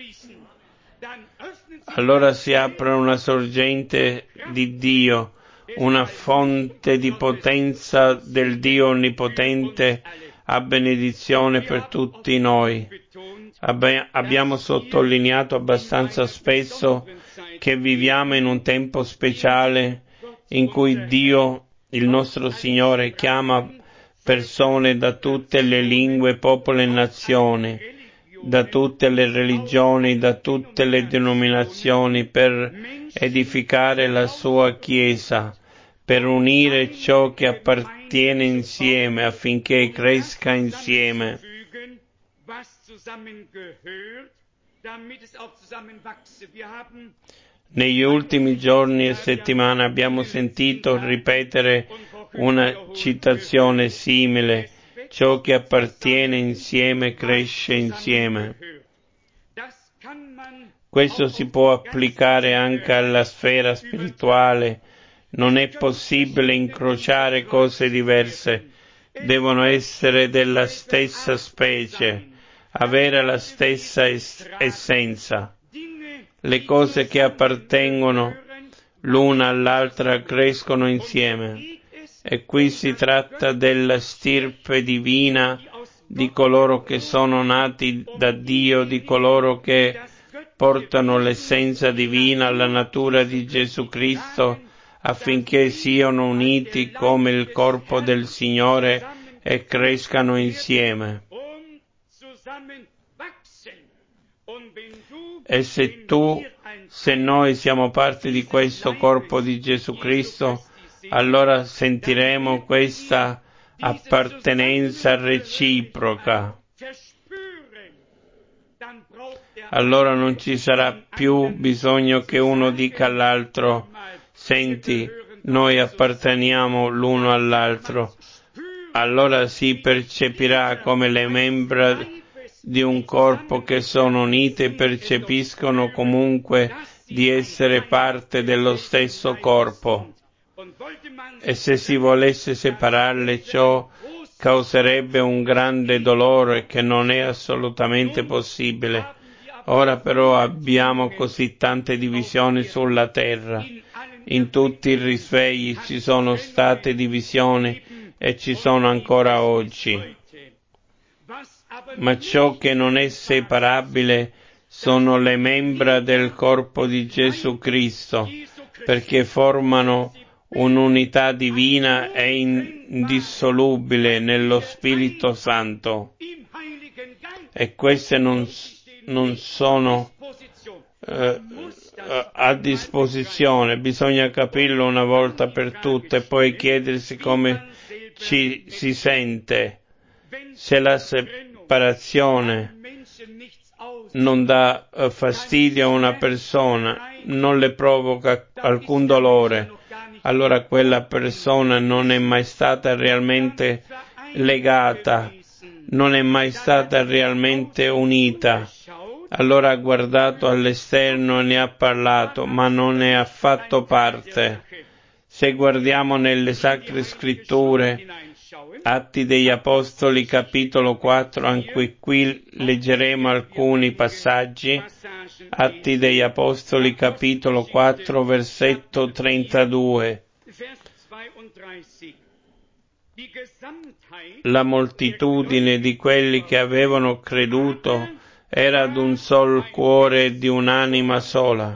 S1: Allora si apre una sorgente di Dio, una fonte di potenza del Dio Onnipotente a benedizione per tutti noi. Abbi- abbiamo sottolineato abbastanza spesso che viviamo in un tempo speciale in cui Dio, il nostro Signore, chiama persone da tutte le lingue, popoli e nazioni, da tutte le religioni, da tutte le denominazioni, per edificare la sua Chiesa, per unire ciò che appartiene insieme affinché cresca insieme. Negli ultimi giorni e settimane abbiamo sentito ripetere una citazione simile: ciò che appartiene insieme cresce insieme. Questo si può applicare anche alla sfera spirituale. Non è possibile incrociare cose diverse, devono essere della stessa specie, avere la stessa es- essenza. Le cose che appartengono l'una all'altra crescono insieme. E qui si tratta della stirpe divina, di coloro che sono nati da Dio, di coloro che portano l'essenza divina, la natura di Gesù Cristo, affinché siano uniti come il corpo del Signore e crescano insieme. E se tu, se noi siamo parte di questo corpo di Gesù Cristo, allora sentiremo questa appartenenza reciproca. Allora non ci sarà più bisogno che uno dica all'altro: senti, noi apparteniamo l'uno all'altro. Allora si percepirà come le membra di un corpo che sono unite e percepiscono comunque di essere parte dello stesso corpo. E se si volesse separarle, ciò causerebbe un grande dolore che non è assolutamente possibile. Ora però abbiamo così tante divisioni sulla terra. In tutti i risvegli ci sono state divisioni e ci sono ancora oggi. Ma ciò che non è separabile sono le membra del corpo di Gesù Cristo, perché formano un'unità divina e indissolubile nello Spirito Santo. E queste non, non sono eh, a disposizione, bisogna capirlo una volta per tutte e poi chiedersi come ci si sente. Se la separazione non dà fastidio a una persona, non le provoca alcun dolore, allora quella persona non è mai stata realmente legata, non è mai stata realmente unita. Allora ha guardato all'esterno e ne ha parlato, ma non ne ha fatto parte. Se guardiamo nelle Sacre Scritture, Atti degli Apostoli capitolo quattro, anche qui leggeremo alcuni passaggi. Atti degli Apostoli capitolo quattro, versetto trentadue. La moltitudine di quelli che avevano creduto era ad un sol cuore e di un'anima sola.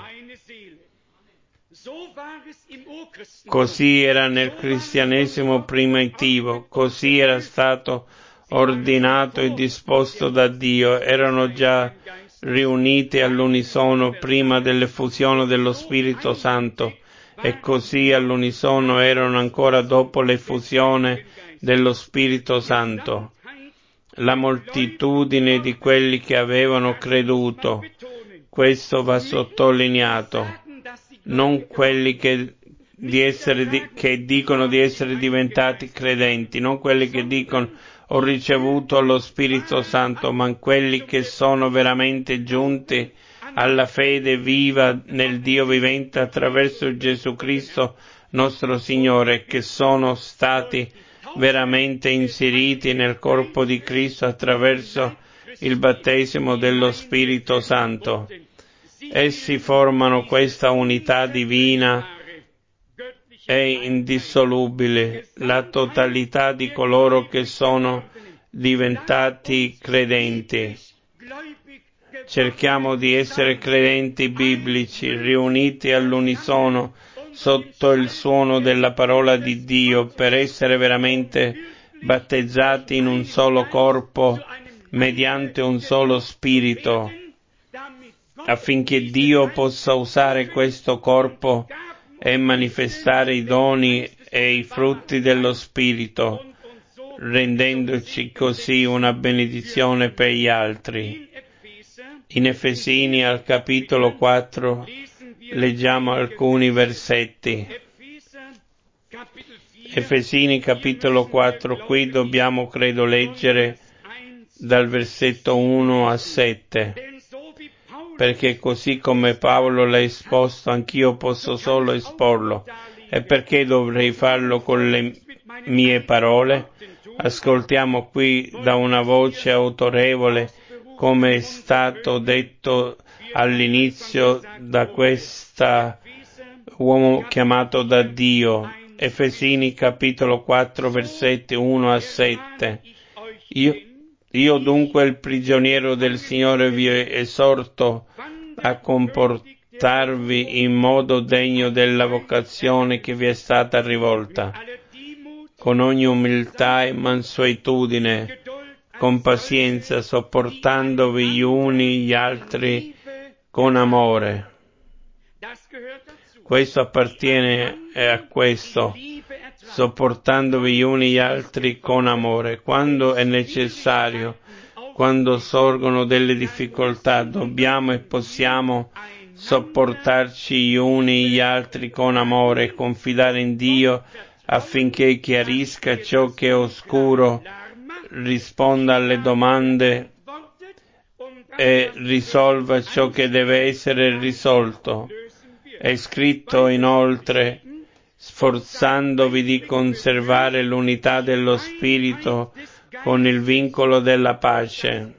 S1: Così era nel cristianesimo primitivo, così era stato ordinato e disposto da Dio, erano già riuniti all'unisono prima dell'effusione dello Spirito Santo e così all'unisono erano ancora dopo l'effusione dello Spirito Santo. La moltitudine di quelli che avevano creduto, questo va sottolineato, non quelli che di essere di, che dicono di essere diventati credenti, non quelli che dicono ho ricevuto lo Spirito Santo, ma quelli che sono veramente giunti alla fede viva nel Dio vivente attraverso Gesù Cristo nostro Signore, che sono stati veramente inseriti nel corpo di Cristo attraverso il battesimo dello Spirito Santo. Essi formano questa unità divina e indissolubile, la totalità di coloro che sono diventati credenti. Cerchiamo di essere credenti biblici, riuniti all'unisono sotto il suono della parola di Dio, per essere veramente battezzati in un solo corpo, mediante un solo spirito, affinché Dio possa usare questo corpo e manifestare i doni e i frutti dello Spirito, rendendoci così una benedizione per gli altri. In Efesini al capitolo quattro leggiamo alcuni versetti. Efesini capitolo quattro, qui dobbiamo credo leggere dal versetto uno a sette, perché così come Paolo l'ha esposto, anch'io posso solo esporlo. E perché dovrei farlo con le mie parole? Ascoltiamo qui da una voce autorevole, come è stato detto all'inizio da questa uomo chiamato da Dio. Efesini capitolo quattro versetti uno a sette. Io, io dunque il prigioniero del Signore vi esorto a comportarvi in modo degno della vocazione che vi è stata rivolta, con ogni umiltà e mansuetudine, con pazienza, sopportandovi gli uni gli altri con amore. Questo appartiene a questo, sopportandovi gli uni gli altri con amore. Quando è necessario, quando sorgono delle difficoltà, dobbiamo e possiamo sopportarci gli uni gli altri con amore e confidare in Dio affinché chiarisca ciò che è oscuro, risponda alle domande e risolva ciò che deve essere risolto. È scritto inoltre: sforzandovi di conservare l'unità dello Spirito con il vincolo della pace.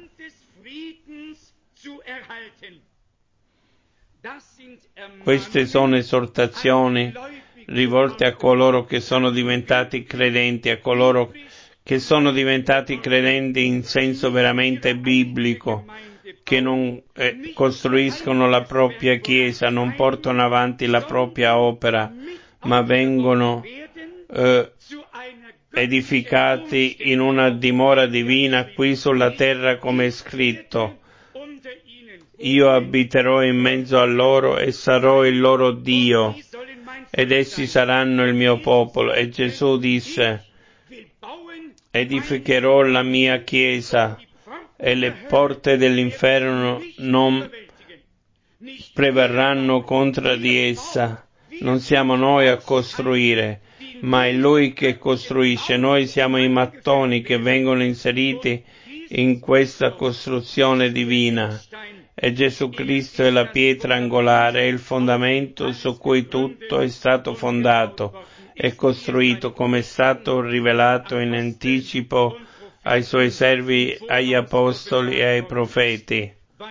S1: Queste sono esortazioni rivolte a coloro che sono diventati credenti, a coloro che sono diventati credenti in senso veramente biblico, che non eh, costruiscono la propria chiesa, non portano avanti la propria opera, ma vengono eh, edificati in una dimora divina qui sulla terra, come è scritto: io abiterò in mezzo a loro e sarò il loro Dio, ed essi saranno il mio popolo. E Gesù disse: edificherò la mia chiesa e le porte dell'inferno non prevarranno contro di essa. Non siamo noi a costruire, ma è Lui che costruisce. Noi siamo i mattoni che vengono inseriti in questa costruzione divina. E Gesù Cristo è la pietra angolare, è il fondamento su cui tutto è stato fondato e costruito, come è stato rivelato in anticipo ai Suoi servi, agli Apostoli e ai Profeti.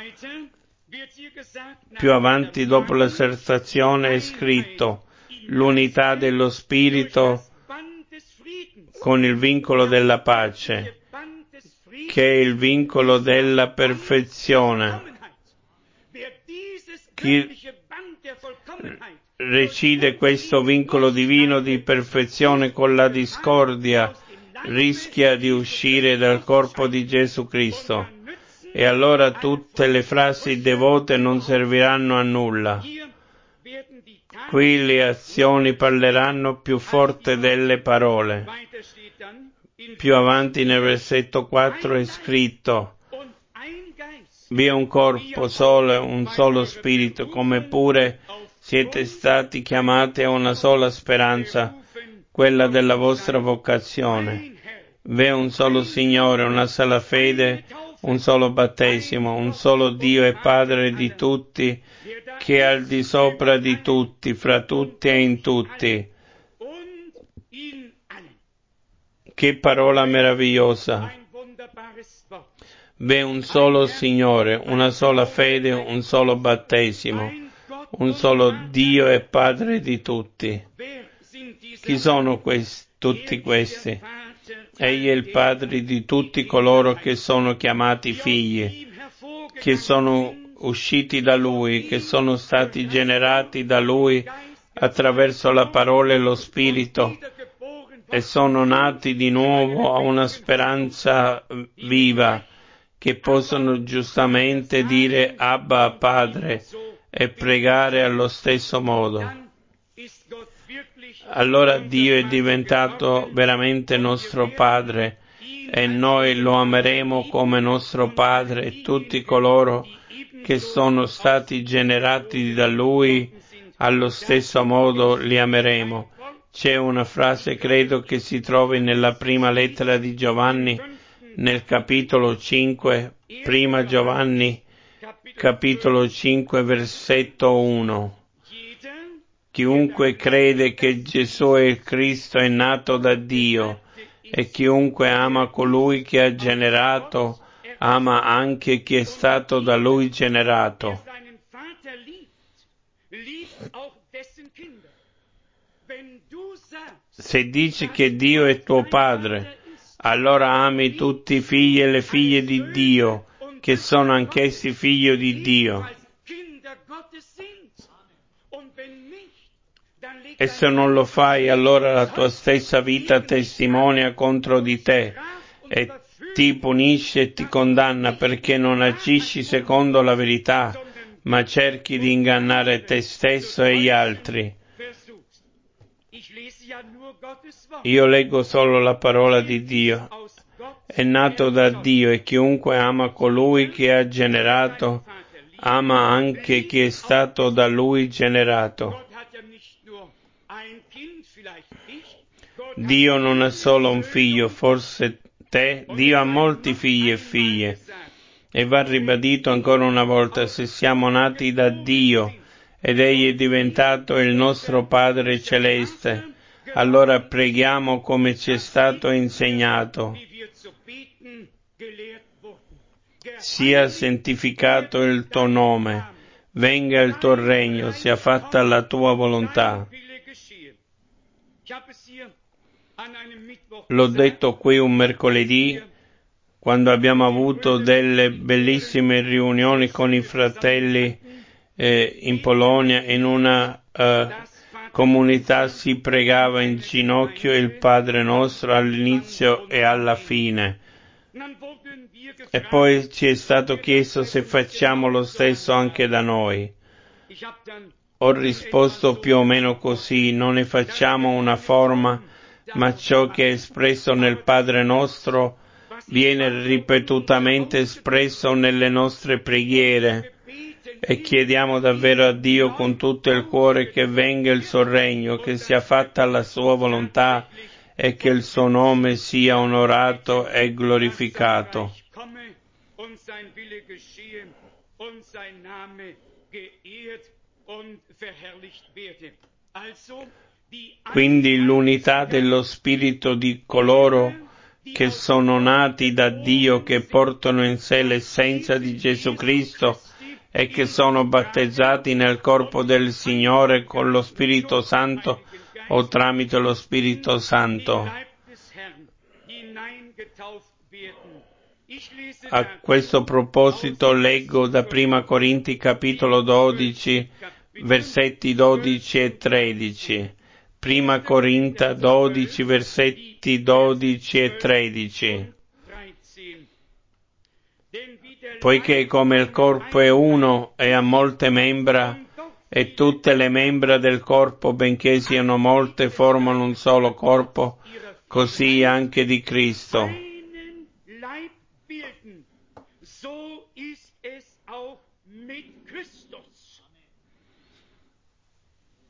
S1: Più avanti, dopo l'esortazione, è scritto: l'unità dello Spirito con il vincolo della pace, che è il vincolo della perfezione. Chi recide questo vincolo divino di perfezione con la discordia rischia di uscire dal corpo di Gesù Cristo, e allora tutte le frasi devote non serviranno a nulla. Qui le azioni parleranno più forte delle parole. Più avanti nel versetto quattro è scritto: vi è un corpo solo e un solo spirito, come pure siete stati chiamati a una sola speranza, quella della vostra vocazione. V'è un solo Signore, una sola fede, un solo battesimo, un solo Dio e Padre di tutti, che è al di sopra di tutti, fra tutti e in tutti. Che parola meravigliosa! V'è un solo Signore, una sola fede, un solo battesimo, un solo Dio e Padre di tutti. Chi sono questi, tutti questi? Egli è il Padre di tutti coloro che sono chiamati figli, che sono usciti da Lui, che sono stati generati da Lui attraverso la parola e lo Spirito, e sono nati di nuovo a una speranza viva, che possono giustamente dire Abba Padre e pregare allo stesso modo. Allora Dio è diventato veramente nostro Padre e noi lo ameremo come nostro Padre, e tutti coloro che sono stati generati da Lui allo stesso modo li ameremo. C'è una frase, credo, che si trovi nella prima lettera di Giovanni, nel capitolo cinque, prima Giovanni, capitolo cinque, versetto uno. Chiunque crede che Gesù è il Cristo è nato da Dio, e chiunque ama colui che ha generato, ama anche chi è stato da Lui generato. Se dici che Dio è tuo Padre, allora ami tutti i figli e le figlie di Dio, che sono anch'essi figli di Dio. E se non lo fai, allora la tua stessa vita testimonia contro di te e ti punisce e ti condanna, perché non agisci secondo la verità, ma cerchi di ingannare te stesso e gli altri. Io leggo solo la parola di Dio. È nato da Dio, e chiunque ama colui che ha generato, ama anche chi è stato da Lui generato. Dio non ha solo un figlio, forse te, Dio ha molti figli e figlie. E va ribadito ancora una volta, se siamo nati da Dio ed Egli è diventato il nostro Padre Celeste, allora preghiamo come ci è stato insegnato. Sia santificato il tuo nome, venga il tuo regno, sia fatta la tua volontà. L'ho detto qui un mercoledì, quando abbiamo avuto delle bellissime riunioni con i fratelli eh, in Polonia. In una eh, comunità si pregava in ginocchio il Padre nostro all'inizio e alla fine. E poi ci è stato chiesto se facciamo lo stesso anche da noi. Ho risposto più o meno così: non ne facciamo una forma, ma ciò che è espresso nel Padre nostro viene ripetutamente espresso nelle nostre preghiere, e chiediamo davvero a Dio con tutto il cuore che venga il suo regno, che sia fatta la sua volontà e che il suo nome sia onorato e glorificato. Quindi l'unità dello Spirito di coloro che sono nati da Dio, che portano in sé l'essenza di Gesù Cristo e che sono battezzati nel corpo del Signore con lo Spirito Santo o tramite lo Spirito Santo. A questo proposito leggo da Prima Corinti capitolo dodici, versetti dodici e tredici. Prima Corinta dodici, versetti dodici e tredici. Poiché come il corpo è uno e ha molte membra, e tutte le membra del corpo, benché siano molte, formano un solo corpo, così anche di Cristo.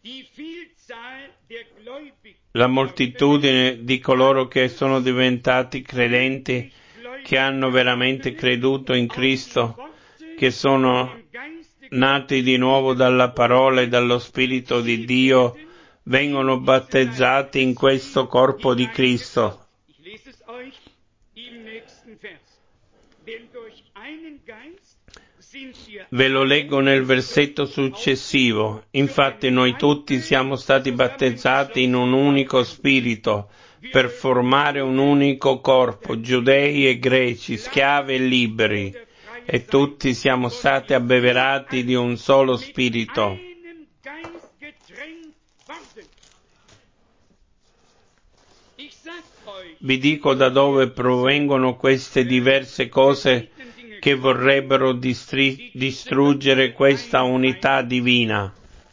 S1: la moltitudine di coloro che sono diventati credenti, che hanno veramente creduto in Cristo, che sono nati di nuovo dalla parola e dallo Spirito di Dio, vengono battezzati in questo corpo di Cristo. Ve lo leggo nel versetto successivo. Infatti noi tutti siamo stati battezzati in un unico spirito per formare un unico corpo, giudei e greci, schiavi e liberi, e tutti siamo stati abbeverati di un solo spirito. Vi dico da dove provengono queste diverse cose che vorrebbero distri- distruggere questa unità divina.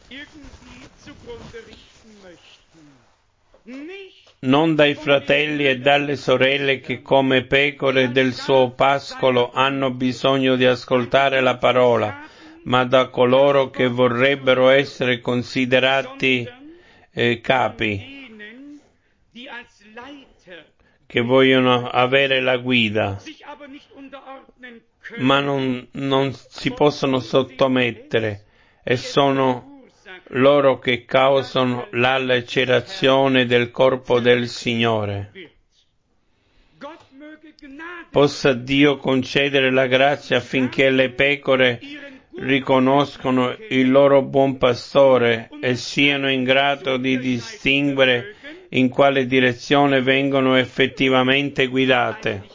S1: Non dai fratelli e dalle sorelle che come pecore del suo pascolo hanno bisogno di ascoltare la parola, ma da coloro che vorrebbero essere considerati eh, capi, che vogliono avere la guida, ma non, non si possono sottomettere, e sono loro che causano la lacerazione del corpo del Signore. Possa Dio concedere la grazia affinché le pecore riconoscono il loro buon pastore e siano in grado di distinguere in quale direzione vengono effettivamente guidate.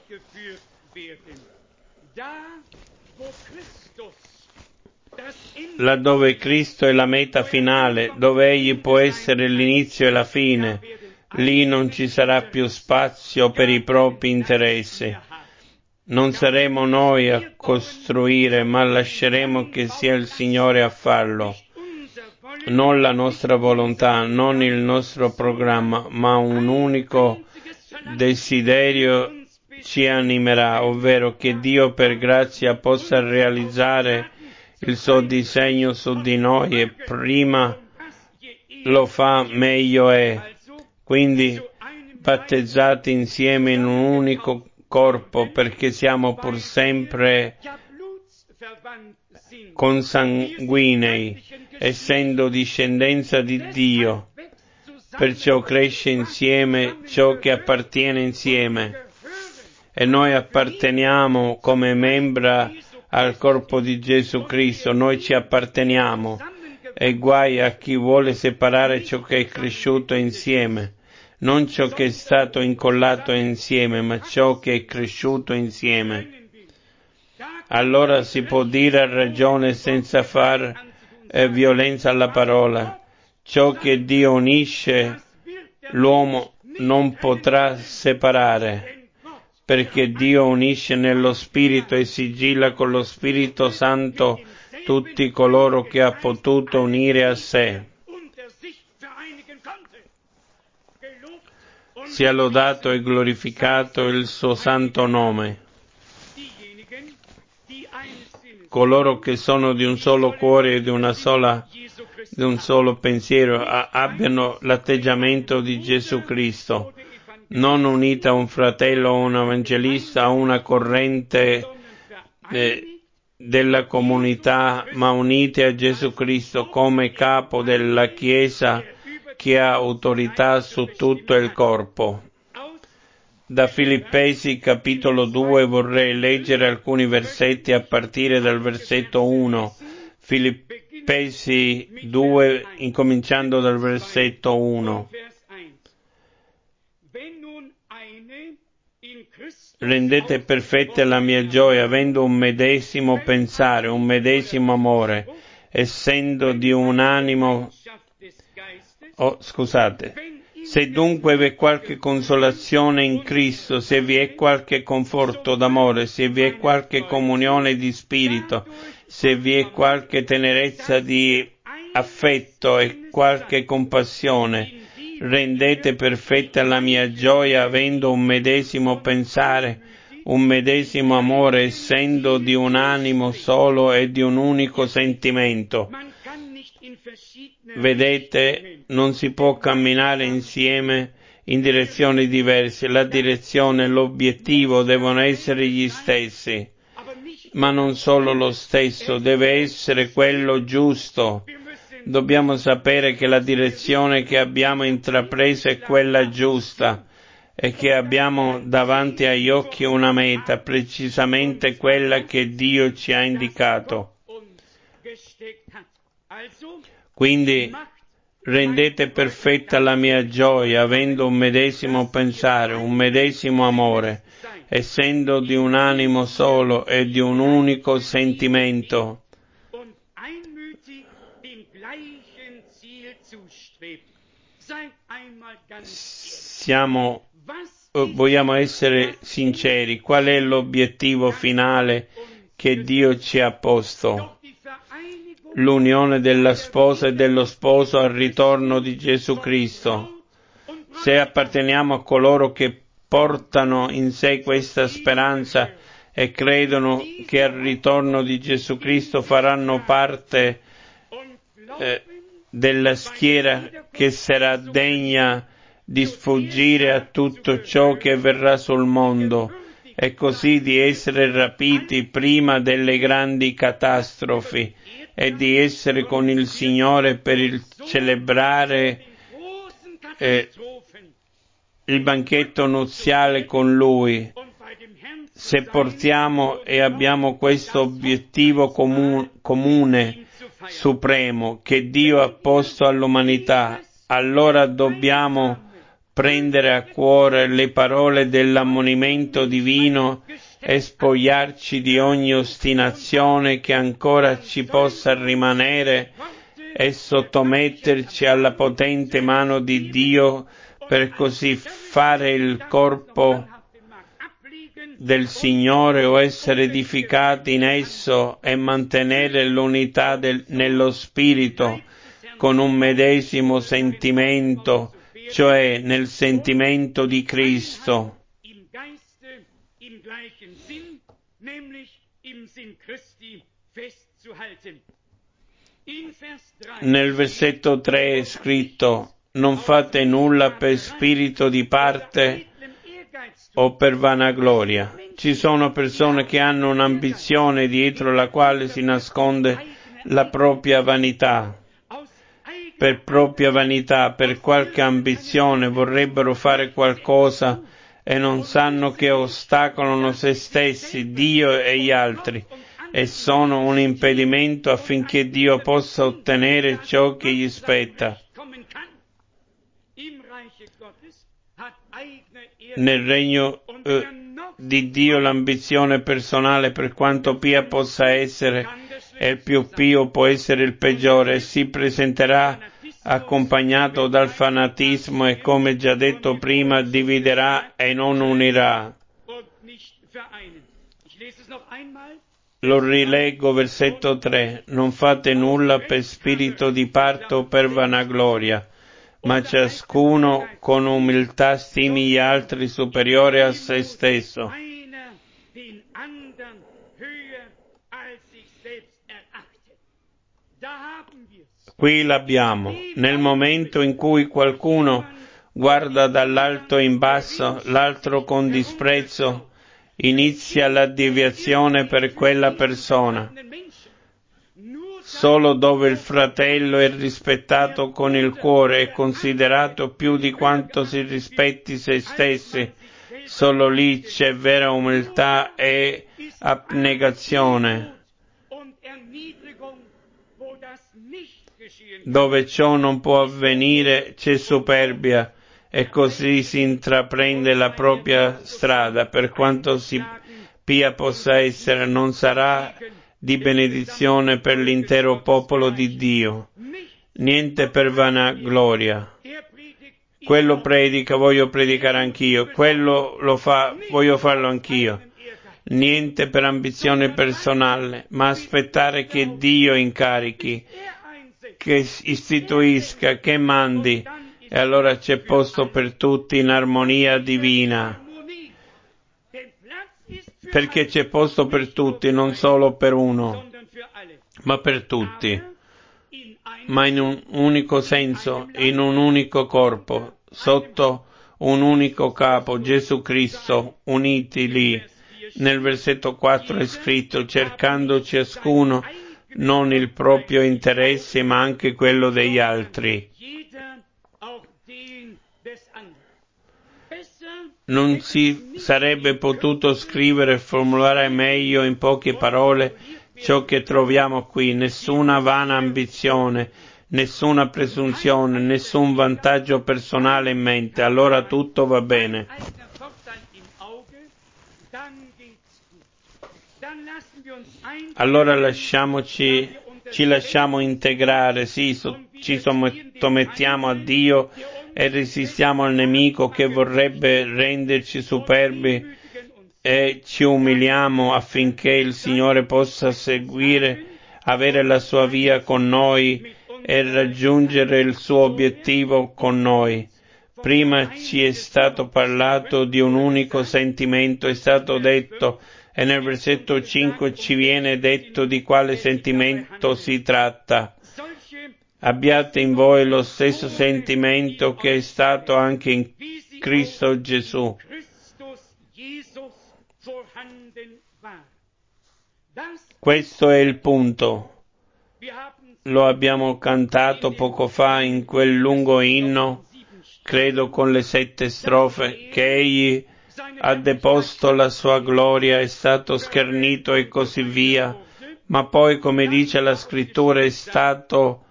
S1: Laddove Cristo è la meta finale, dove Egli può essere l'inizio e la fine, lì non ci sarà più spazio per i propri interessi. Non saremo noi a costruire, ma lasceremo che sia il Signore a farlo. Non la nostra volontà, non il nostro programma, ma un unico desiderio ci animerà, ovvero che Dio per grazia possa realizzare il suo disegno su di noi, e prima lo fa meglio è. Quindi battezzati insieme in un unico corpo, perché siamo pur sempre consanguinei, essendo discendenza di Dio. Perciò cresce insieme ciò che appartiene insieme, e noi apparteniamo come membra al corpo di Gesù Cristo. Noi ci apparteniamo, e guai a chi vuole separare ciò che è cresciuto insieme, non ciò che è stato incollato insieme, ma ciò che è cresciuto insieme. Allora si può dire a ragione, senza far eh, violenza alla parola: ciò che Dio unisce, l'uomo non potrà separare, perché Dio unisce nello Spirito e sigilla con lo Spirito Santo tutti coloro che ha potuto unire a sé. Sia lodato e glorificato il suo santo nome. Coloro che sono di un solo cuore e di una sola, di un solo pensiero a, abbiano l'atteggiamento di Gesù Cristo, non unita a un fratello o un evangelista, a una corrente eh, della comunità, ma unite a Gesù Cristo come capo della Chiesa, che ha autorità su tutto il corpo. Da Filippesi capitolo due vorrei leggere alcuni versetti a partire dal versetto uno. Filippesi due, incominciando dal versetto uno. Rendete perfetta la mia gioia, avendo un medesimo pensare, un medesimo amore, essendo di un animo... Oh, scusate. Se dunque vi è qualche consolazione in Cristo, se vi è qualche conforto d'amore, se vi è qualche comunione di spirito, se vi è qualche tenerezza di affetto e qualche compassione, rendete perfetta la mia gioia avendo un medesimo pensare, un medesimo amore, essendo di un animo solo e di un unico sentimento. Vedete, non si può camminare insieme in direzioni diverse. La direzione e l'obiettivo devono essere gli stessi, ma non solo lo stesso, deve essere quello giusto. Dobbiamo sapere che la direzione che abbiamo intrapreso è quella giusta e che abbiamo davanti agli occhi una meta, precisamente quella che Dio ci ha indicato. Quindi rendete perfetta la mia gioia, avendo un medesimo pensare, un medesimo amore, essendo di un animo solo e di un unico sentimento. Siamo, vogliamo essere sinceri, qual è l'obiettivo finale che Dio ci ha posto? L'unione della sposa e dello sposo al ritorno di Gesù Cristo. Se apparteniamo a coloro che portano in sé questa speranza e credono che al ritorno di Gesù Cristo faranno parte eh, della schiera che sarà degna di sfuggire a tutto ciò che verrà sul mondo e così di essere rapiti prima delle grandi catastrofi e di essere con il Signore per il celebrare eh, il banchetto nuziale con Lui. Se portiamo e abbiamo questo obiettivo comu- comune, supremo, che Dio ha posto all'umanità, allora dobbiamo prendere a cuore le parole dell'ammonimento divino e spogliarci di ogni ostinazione che ancora ci possa rimanere e sottometterci alla potente mano di Dio per così fare il corpo del Signore o essere edificati in esso e mantenere l'unità del, nello Spirito con un medesimo sentimento, cioè nel sentimento di Cristo. Nel versetto tre è scritto: non fate nulla per spirito di parte o per vanagloria. Ci sono persone che hanno un'ambizione dietro la quale si nasconde la propria vanità. Per propria vanità, per qualche ambizione vorrebbero fare qualcosa e non sanno che ostacolano se stessi, Dio e gli altri, e sono un impedimento affinché Dio possa ottenere ciò che gli spetta. Nel regno eh, di Dio l'ambizione personale, per quanto pia possa essere, e il più pio può essere il peggiore, e si presenterà accompagnato dal fanatismo e, come già detto prima, dividerà e non unirà. Lo rileggo, versetto tre: non fate nulla per spirito di parte o per vanagloria, ma ciascuno con umiltà stimi gli altri superiori a se stesso. Qui l'abbiamo. Nel momento in cui qualcuno guarda dall'alto in basso, l'altro con disprezzo, inizia la deviazione per quella persona. Solo dove il fratello è rispettato con il cuore e considerato più di quanto si rispetti se stessi, solo lì c'è vera umiltà e abnegazione. Dove ciò non può avvenire c'è superbia e così si intraprende la propria strada, per quanto si pia possa essere, non sarà di benedizione per l'intero popolo di Dio. Niente per vanagloria. Quello predica, voglio predicare anch'io. Quello lo fa, voglio farlo anch'io. Niente per ambizione personale, ma aspettare che Dio incarichi, che istituisca, che mandi, e allora c'è posto per tutti in armonia divina. Perché c'è posto per tutti, non solo per uno, ma per tutti. ma in un unico senso, in un unico corpo, sotto un unico capo, Gesù Cristo, uniti lì. Nel versetto quattro è scritto, cercando ciascuno non il proprio interesse, ma anche quello degli altri. Non si sarebbe potuto scrivere e formulare meglio in poche parole ciò che troviamo qui, nessuna vana ambizione, nessuna presunzione, nessun vantaggio personale in mente, allora tutto va bene. Allora lasciamoci, ci lasciamo integrare, sì, so, ci sottomettiamo a Dio e resistiamo al nemico che vorrebbe renderci superbi e ci umiliamo affinché il Signore possa seguire, avere la sua via con noi e raggiungere il suo obiettivo con noi. Prima ci è stato parlato di un unico sentimento, è stato detto, e nel versetto cinque ci viene detto di quale sentimento si tratta. Abbiate in voi lo stesso sentimento che è stato anche in Cristo Gesù. Questo è il punto. Lo abbiamo cantato poco fa in quel lungo inno, credo con le sette strofe, che Egli ha deposto la sua gloria, è stato schernito e così via, ma poi, come dice la scrittura, è stato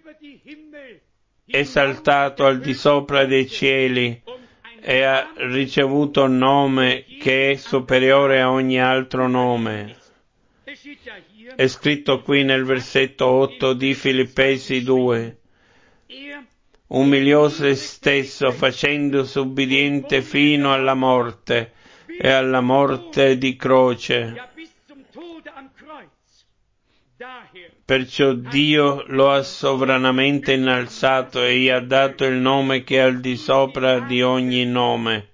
S1: esaltato al di sopra dei cieli e ha ricevuto un nome che è superiore a ogni altro nome. È scritto qui nel versetto otto di Filippesi due. Umiliò se stesso facendosi ubbidiente fino alla morte e alla morte di croce. Perciò Dio lo ha sovranamente innalzato e gli ha dato il nome che è al di sopra di ogni nome.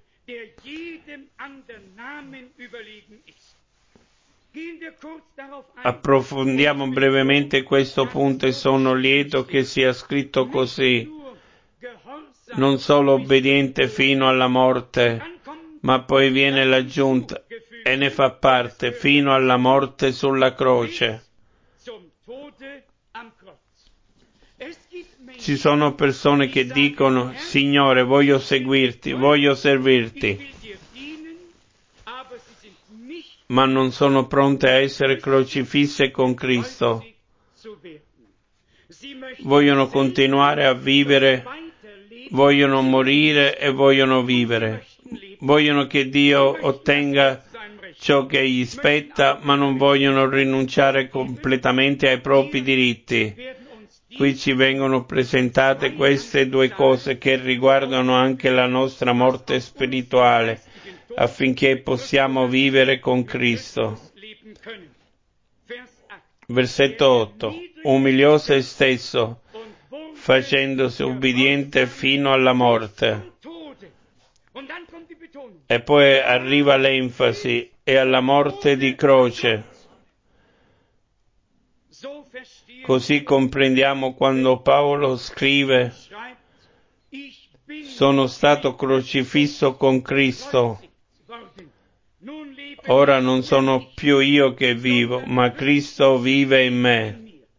S1: Approfondiamo brevemente questo punto e sono lieto che sia scritto così. Non solo obbediente fino alla morte, ma poi viene l'aggiunta e ne fa parte fino alla morte sulla croce. Ci sono persone che dicono, Signore, voglio seguirti, voglio servirti, ma non sono pronte a essere crocifisse con Cristo. Vogliono continuare a vivere, vogliono morire e vogliono vivere. Vogliono che Dio ottenga ciò che gli spetta, ma non vogliono rinunciare completamente ai propri diritti. Qui ci vengono presentate queste due cose che riguardano anche la nostra morte spirituale, affinché possiamo vivere con Cristo. Versetto otto. Umiliò se stesso, facendosi ubbidiente fino alla morte. E poi arriva l'enfasi, e alla morte di croce. Così comprendiamo quando Paolo scrive, sono stato crocifisso con Cristo. Ora non sono più io che vivo, ma Cristo vive in me.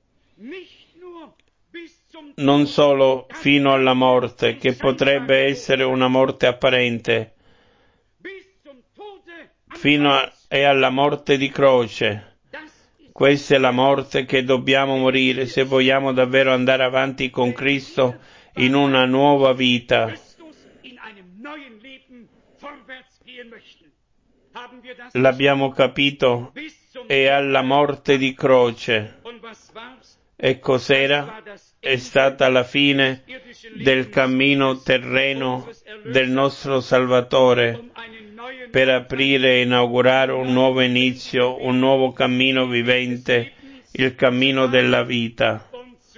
S1: Non solo fino alla morte, che potrebbe essere una morte apparente, fino a, e alla morte di croce. Questa è la morte che dobbiamo morire se vogliamo davvero andare avanti con Cristo in una nuova vita. L'abbiamo capito? È alla morte di croce. E cos'era? È stata la fine del cammino terreno del nostro Salvatore per aprire e inaugurare un nuovo inizio, un nuovo cammino vivente, il cammino della vita.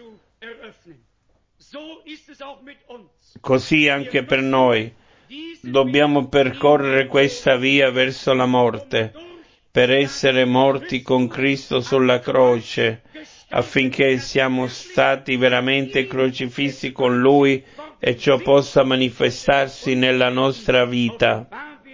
S1: Così anche per noi. Dobbiamo percorrere questa via verso la morte, per essere morti con Cristo sulla croce, affinché siamo stati veramente crocifissi con Lui e ciò possa manifestarsi nella nostra vita.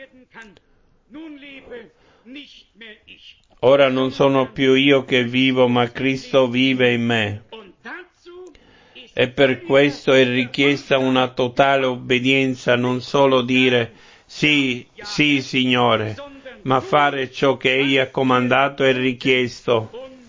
S1: Ora non sono più io che vivo, ma Cristo vive in me. E per questo è richiesta una totale obbedienza, non solo dire sì, sì, Signore, ma fare ciò che Egli ha comandato e richiesto.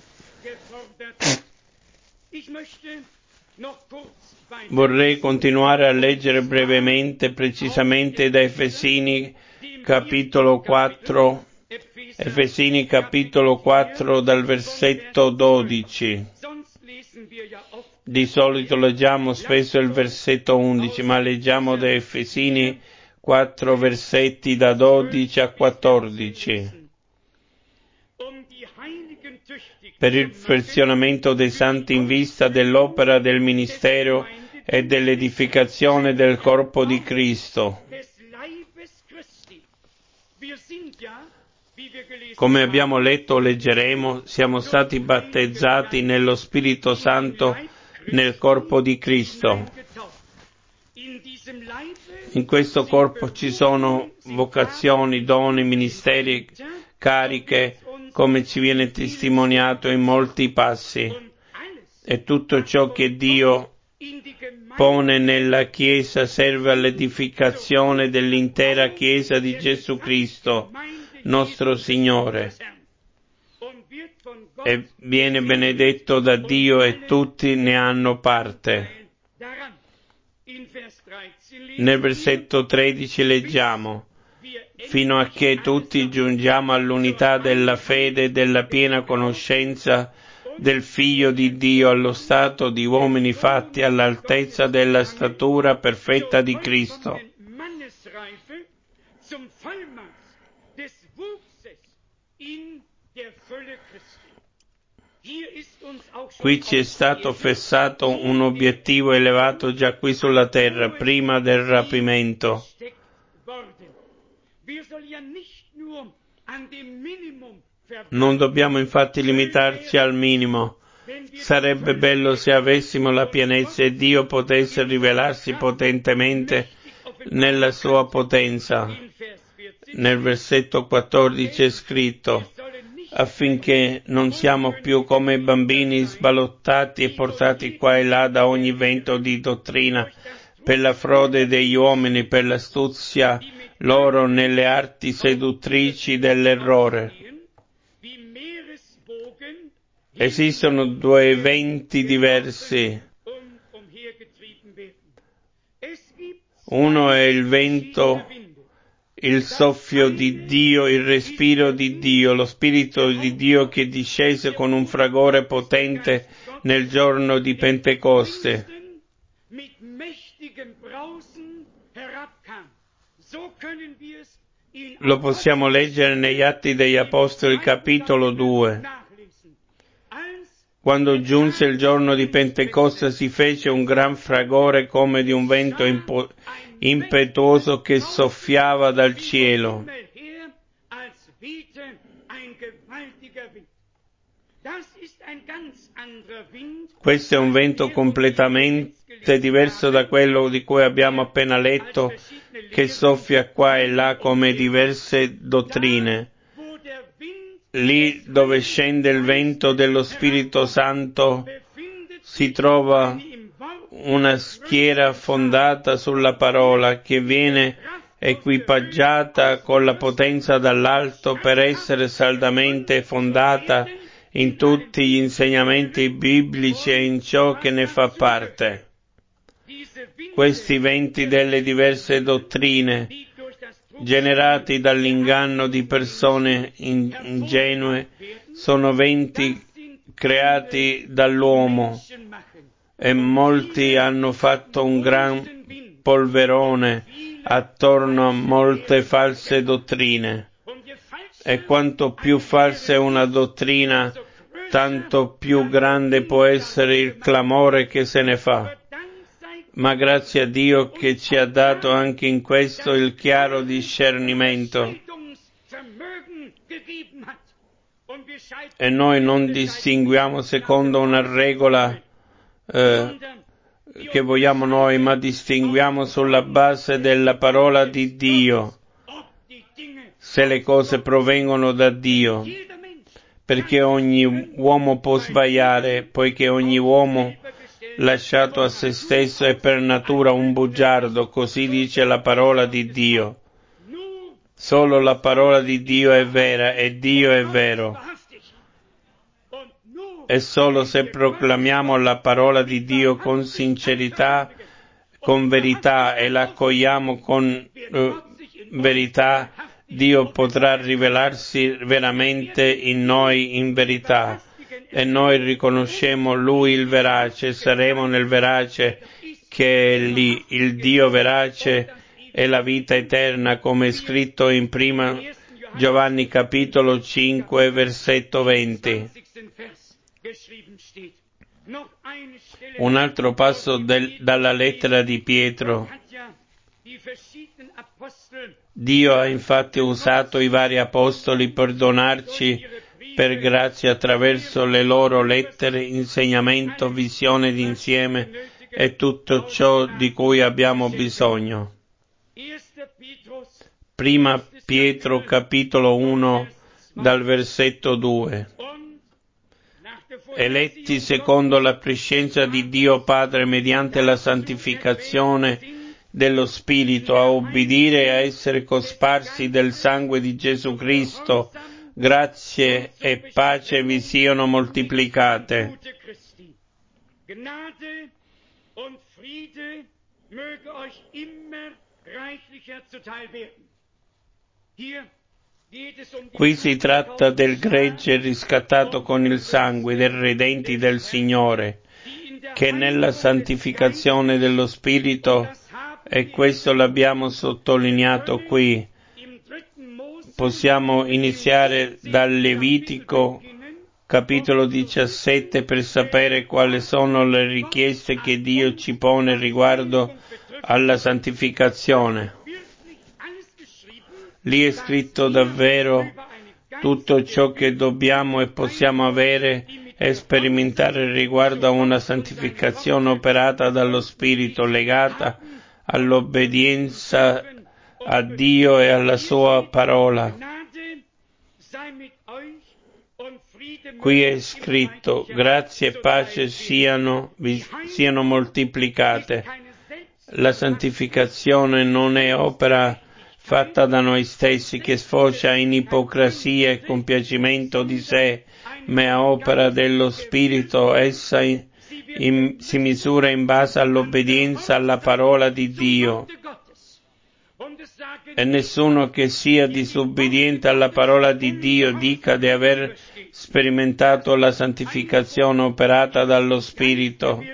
S1: Vorrei continuare a leggere brevemente, precisamente da Efesini capitolo quattro, Efesini capitolo quattro dal versetto dodici. Di solito leggiamo spesso il versetto undici, ma leggiamo da Efesini quattro versetti da dodici a quattordici. Per il perfezionamento dei santi in vista dell'opera del ministero e dell'edificazione del corpo di Cristo. Come abbiamo letto o leggeremo, siamo stati battezzati nello Spirito Santo nel corpo di Cristo. In questo corpo ci sono vocazioni, doni, ministeri, cariche, come ci viene testimoniato in molti passi. E tutto ciò che Dio pone nella Chiesa serve all'edificazione dell'intera Chiesa di Gesù Cristo, nostro Signore, e viene benedetto da Dio e tutti ne hanno parte. Nel versetto tredici leggiamo: fino a che tutti giungiamo all'unità della fede e della piena conoscenza del Figlio di Dio, allo stato di uomini fatti all'altezza della statura perfetta di Cristo. Qui ci è stato fissato un obiettivo elevato già qui sulla terra, prima del rapimento. Non dobbiamo infatti limitarci al minimo. Sarebbe bello se avessimo la pienezza e Dio potesse rivelarsi potentemente nella sua potenza. Nel versetto quattordici è scritto: affinché non siamo più come bambini sballottati e portati qua e là da ogni vento di dottrina, per la frode degli uomini, per l'astuzia loro nelle arti seduttrici dell'errore. Esistono due venti diversi. Uno è il vento, il soffio di Dio, il respiro di Dio, lo Spirito di Dio che discese con un fragore potente nel giorno di Pentecoste. Lo possiamo leggere negli Atti degli Apostoli capitolo due. Quando giunse il giorno di Pentecoste si fece un gran fragore come di un vento impo- impetuoso che soffiava dal cielo. Questo è un vento completamente diverso da quello di cui abbiamo appena letto, che soffia qua e là come diverse dottrine. Lì dove scende il vento dello Spirito Santo si trova una schiera fondata sulla parola che viene equipaggiata con la potenza dall'alto per essere saldamente fondata in tutti gli insegnamenti biblici e in ciò che ne fa parte. Questi venti delle diverse dottrine, generati dall'inganno di persone ingenue, sono venti creati dall'uomo, e molti hanno fatto un gran polverone attorno a molte false dottrine. E quanto più falsa è una dottrina, tanto più grande può essere il clamore che se ne fa. Ma grazie a Dio che ci ha dato anche in questo il chiaro discernimento. e noi non distinguiamo secondo una regola eh, che vogliamo noi, ma distinguiamo sulla base della parola di Dio, se le cose provengono da Dio, perché ogni uomo può sbagliare, poiché ogni uomo lasciato a se stesso è per natura un bugiardo, così dice la parola di Dio. Solo la parola di Dio è vera e Dio è vero. E solo se proclamiamo la parola di Dio con sincerità, con verità e la accogliamo con uh, verità, Dio potrà rivelarsi veramente in noi in verità. E noi riconosciamo Lui il verace, saremo nel verace, che è lì il Dio verace e la vita eterna, come è scritto in prima Giovanni capitolo cinque, versetto venti. Un altro passo del, dalla lettera di Pietro. Dio ha infatti usato i vari apostoli per donarci per grazia attraverso le loro lettere, insegnamento, visione d'insieme e tutto ciò di cui abbiamo bisogno. Prima Pietro capitolo uno dal versetto due. Eletti secondo la prescenza di Dio Padre mediante la santificazione dello Spirito a obbedire e a essere cosparsi del sangue di Gesù Cristo, grazie e pace vi siano moltiplicate.
S2: Gnade und Friede möge euch immer reichlicher zuteil werden. Hier geht es um die
S1: Qui si tratta del gregge riscattato con il sangue, dei redenti del Signore, che nella santificazione dello Spirito, e questo l'abbiamo sottolineato qui, possiamo iniziare dal Levitico capitolo diciassette per sapere quali sono le richieste che Dio ci pone riguardo alla santificazione. Lì è scritto davvero tutto ciò che dobbiamo e possiamo avere e sperimentare riguardo a una santificazione operata dallo Spirito, legata all'obbedienza a Dio e alla Sua parola. Qui è scritto: grazie e pace siano, siano moltiplicate. La santificazione non è opera fatta da noi stessi che sfocia in ipocrisia e compiacimento di sé, ma è opera dello Spirito. Essa in, in, si misura in base all'obbedienza alla parola di Dio. E nessuno che sia disobbediente alla parola di Dio dica di aver sperimentato la santificazione operata dallo Spirito.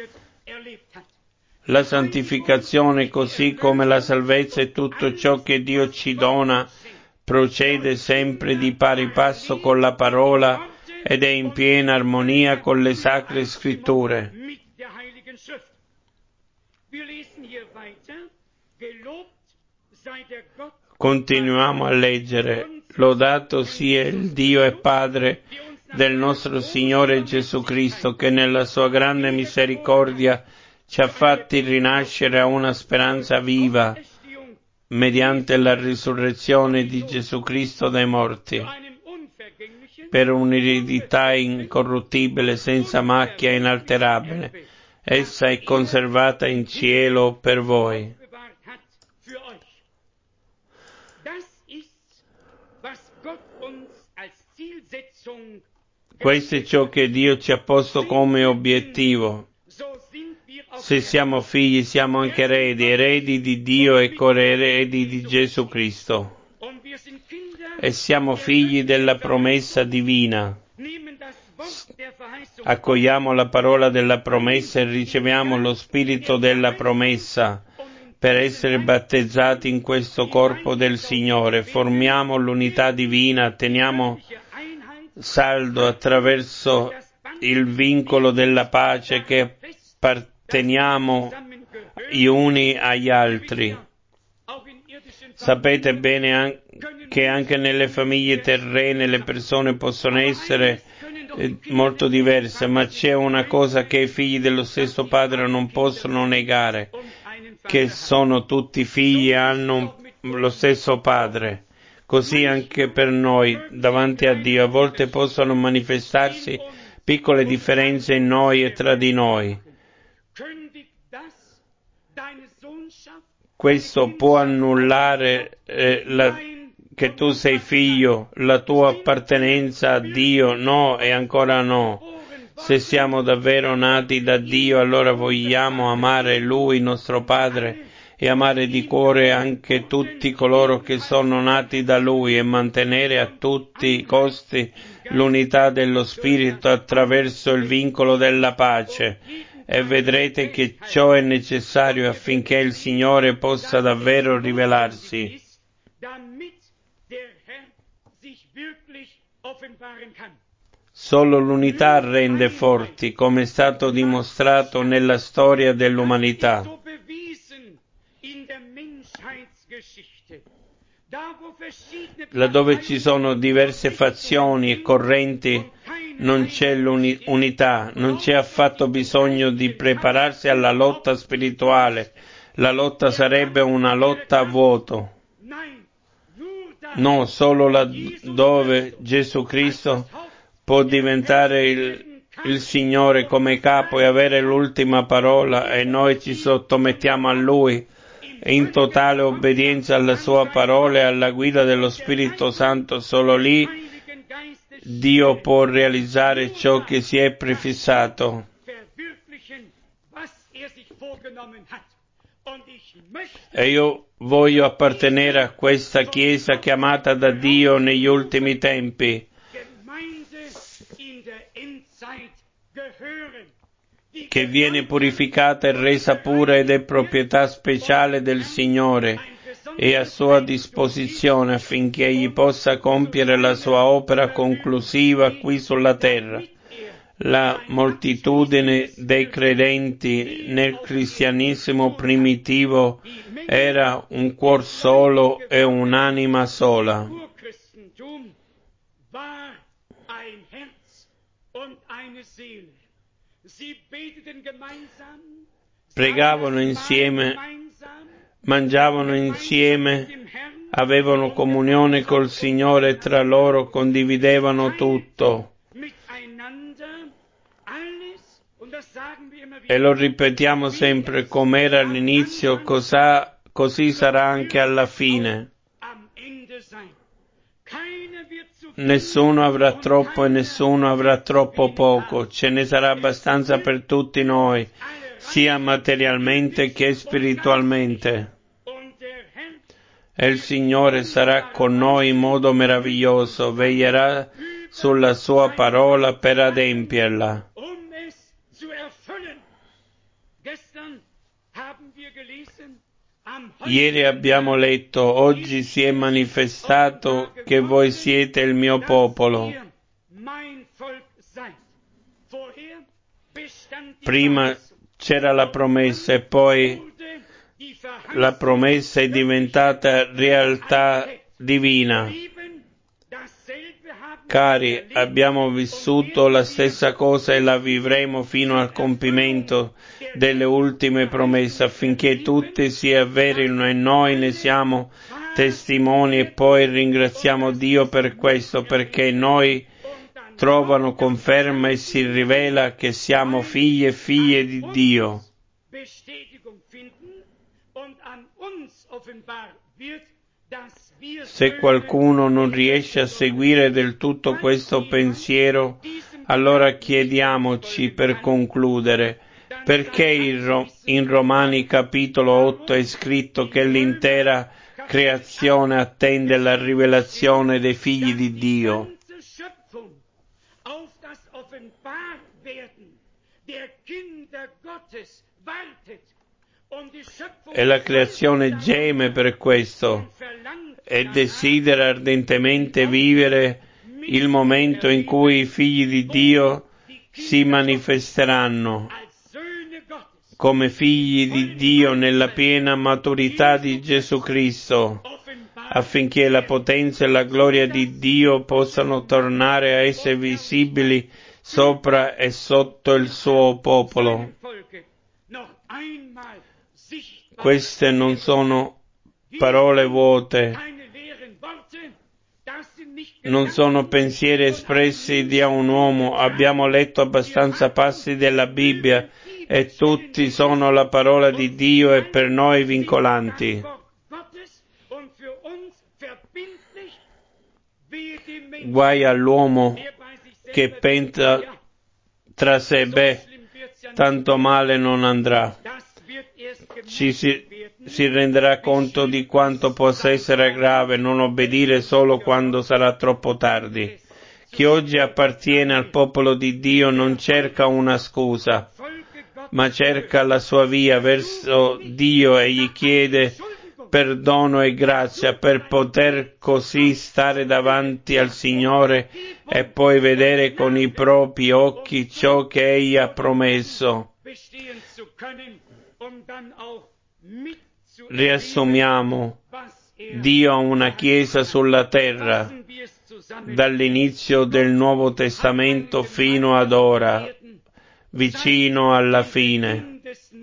S1: La santificazione, così come la salvezza e tutto ciò che Dio ci dona, procede sempre di pari passo con la parola ed è in piena armonia con le sacre scritture. Continuiamo a leggere: lodato sia il Dio e Padre del nostro Signore Gesù Cristo, che nella sua grande misericordia ci ha fatti rinascere a una speranza viva mediante la risurrezione di Gesù Cristo dai morti, per un'eredità incorruttibile, senza macchia e inalterabile. Essa è conservata in cielo per voi. Questo è ciò che Dio ci ha posto come obiettivo. Se siamo figli, siamo anche eredi, eredi di Dio e coeredi di Gesù Cristo. E siamo figli della promessa divina. Accogliamo la parola della promessa e riceviamo lo spirito della promessa per essere battezzati in questo corpo del Signore. Formiamo l'unità divina, teniamo saldo attraverso il vincolo della pace che apparteniamo gli uni agli altri. Sapete bene che anche nelle famiglie terrene le persone possono essere eh, molto diverse, ma c'è una cosa che i figli dello stesso padre non possono negare, che sono tutti figli e hanno lo stesso padre. Così anche per noi, davanti a Dio, a volte possono manifestarsi piccole differenze in noi e tra di noi. Questo può annullare eh, la, che tu sei figlio, la tua appartenenza a Dio? No e ancora no. Se siamo davvero nati da Dio, allora vogliamo amare Lui, nostro Padre, e amare di cuore anche tutti coloro che sono nati da Lui e mantenere a tutti i costi l'unità dello Spirito attraverso il vincolo della pace. E vedrete che ciò è necessario affinché il Signore possa davvero rivelarsi. Solo l'unità rende forti, come è stato dimostrato nella storia dell'umanità. Laddove ci sono diverse fazioni e correnti, non c'è l'unità, non c'è affatto bisogno di prepararsi alla lotta spirituale. La lotta sarebbe una lotta a vuoto. No, solo laddove Gesù Cristo può diventare il, il Signore come capo e avere l'ultima parola, e noi ci sottomettiamo a Lui in totale obbedienza alla Sua parola e alla guida dello Spirito Santo. Solo lì Dio può realizzare ciò che si è prefissato. E io voglio appartenere a questa Chiesa chiamata da Dio negli ultimi tempi, che viene purificata e resa pura ed è proprietà speciale del Signore e a sua disposizione affinché egli possa compiere la sua opera conclusiva qui sulla terra. La moltitudine dei credenti nel cristianesimo primitivo era un cuor solo e un'anima sola. Pregavano insieme, mangiavano insieme, avevano comunione col Signore e tra loro condividevano tutto. E lo ripetiamo sempre, come era all'inizio, cos'ha, così sarà anche alla fine. Nessuno avrà troppo e nessuno avrà troppo poco, ce ne sarà abbastanza per tutti noi, sia materialmente che spiritualmente. E il Signore sarà con noi in modo meraviglioso, veglierà sulla sua parola per adempierla. Ieri abbiamo letto, oggi si è manifestato che voi siete il mio popolo. Prima c'era la promessa e poi la promessa è diventata realtà divina. Cari, abbiamo vissuto la stessa cosa e la vivremo fino al compimento delle ultime promesse, affinché tutte si avverino e noi ne siamo testimoni, e poi ringraziamo Dio per questo, perché noi trovano conferma e si rivela che siamo figli e figlie di Dio. Se qualcuno non riesce a seguire del tutto questo pensiero, allora chiediamoci per concludere, perché in Romani capitolo otto è scritto che l'intera creazione attende la rivelazione dei figli di Dio? E la creazione geme per questo e desidera ardentemente vivere il momento in cui i figli di Dio si manifesteranno come figli di Dio nella piena maturità di Gesù Cristo, affinché la potenza e la gloria di Dio possano tornare a essere visibili sopra e sotto il suo popolo. Queste non sono parole vuote, non sono pensieri espressi da un uomo. Abbiamo letto abbastanza passi della Bibbia e tutti sono la parola di Dio e per noi vincolanti. Guai all'uomo che pensa tra sé, beh, tanto male non andrà. Ci si, si renderà conto di quanto possa essere grave non obbedire solo quando sarà troppo tardi. Chi oggi appartiene al popolo di Dio non cerca una scusa, ma cerca la sua via verso Dio e gli chiede perdono e grazia per poter così stare davanti al Signore e poi vedere con i propri occhi ciò che Egli ha promesso. Riassumiamo, Dio ha una Chiesa sulla terra, dall'inizio del Nuovo Testamento fino ad ora, vicino alla fine.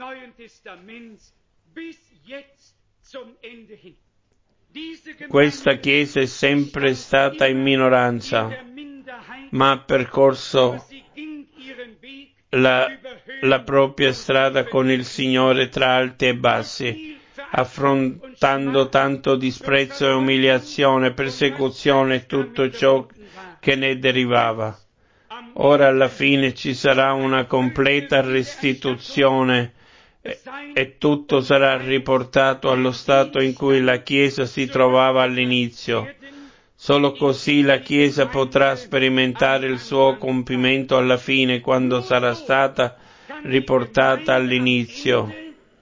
S1: Questa Chiesa è sempre stata in minoranza, ma ha percorso la, la propria strada con il Signore tra alti e bassi, affrontando tanto disprezzo e umiliazione, persecuzione e tutto ciò che ne derivava. Ora alla fine ci sarà una completa restituzione e, e tutto sarà riportato allo stato in cui la Chiesa si trovava all'inizio. Solo così la Chiesa potrà sperimentare il suo compimento alla fine, quando sarà stata riportata all'inizio.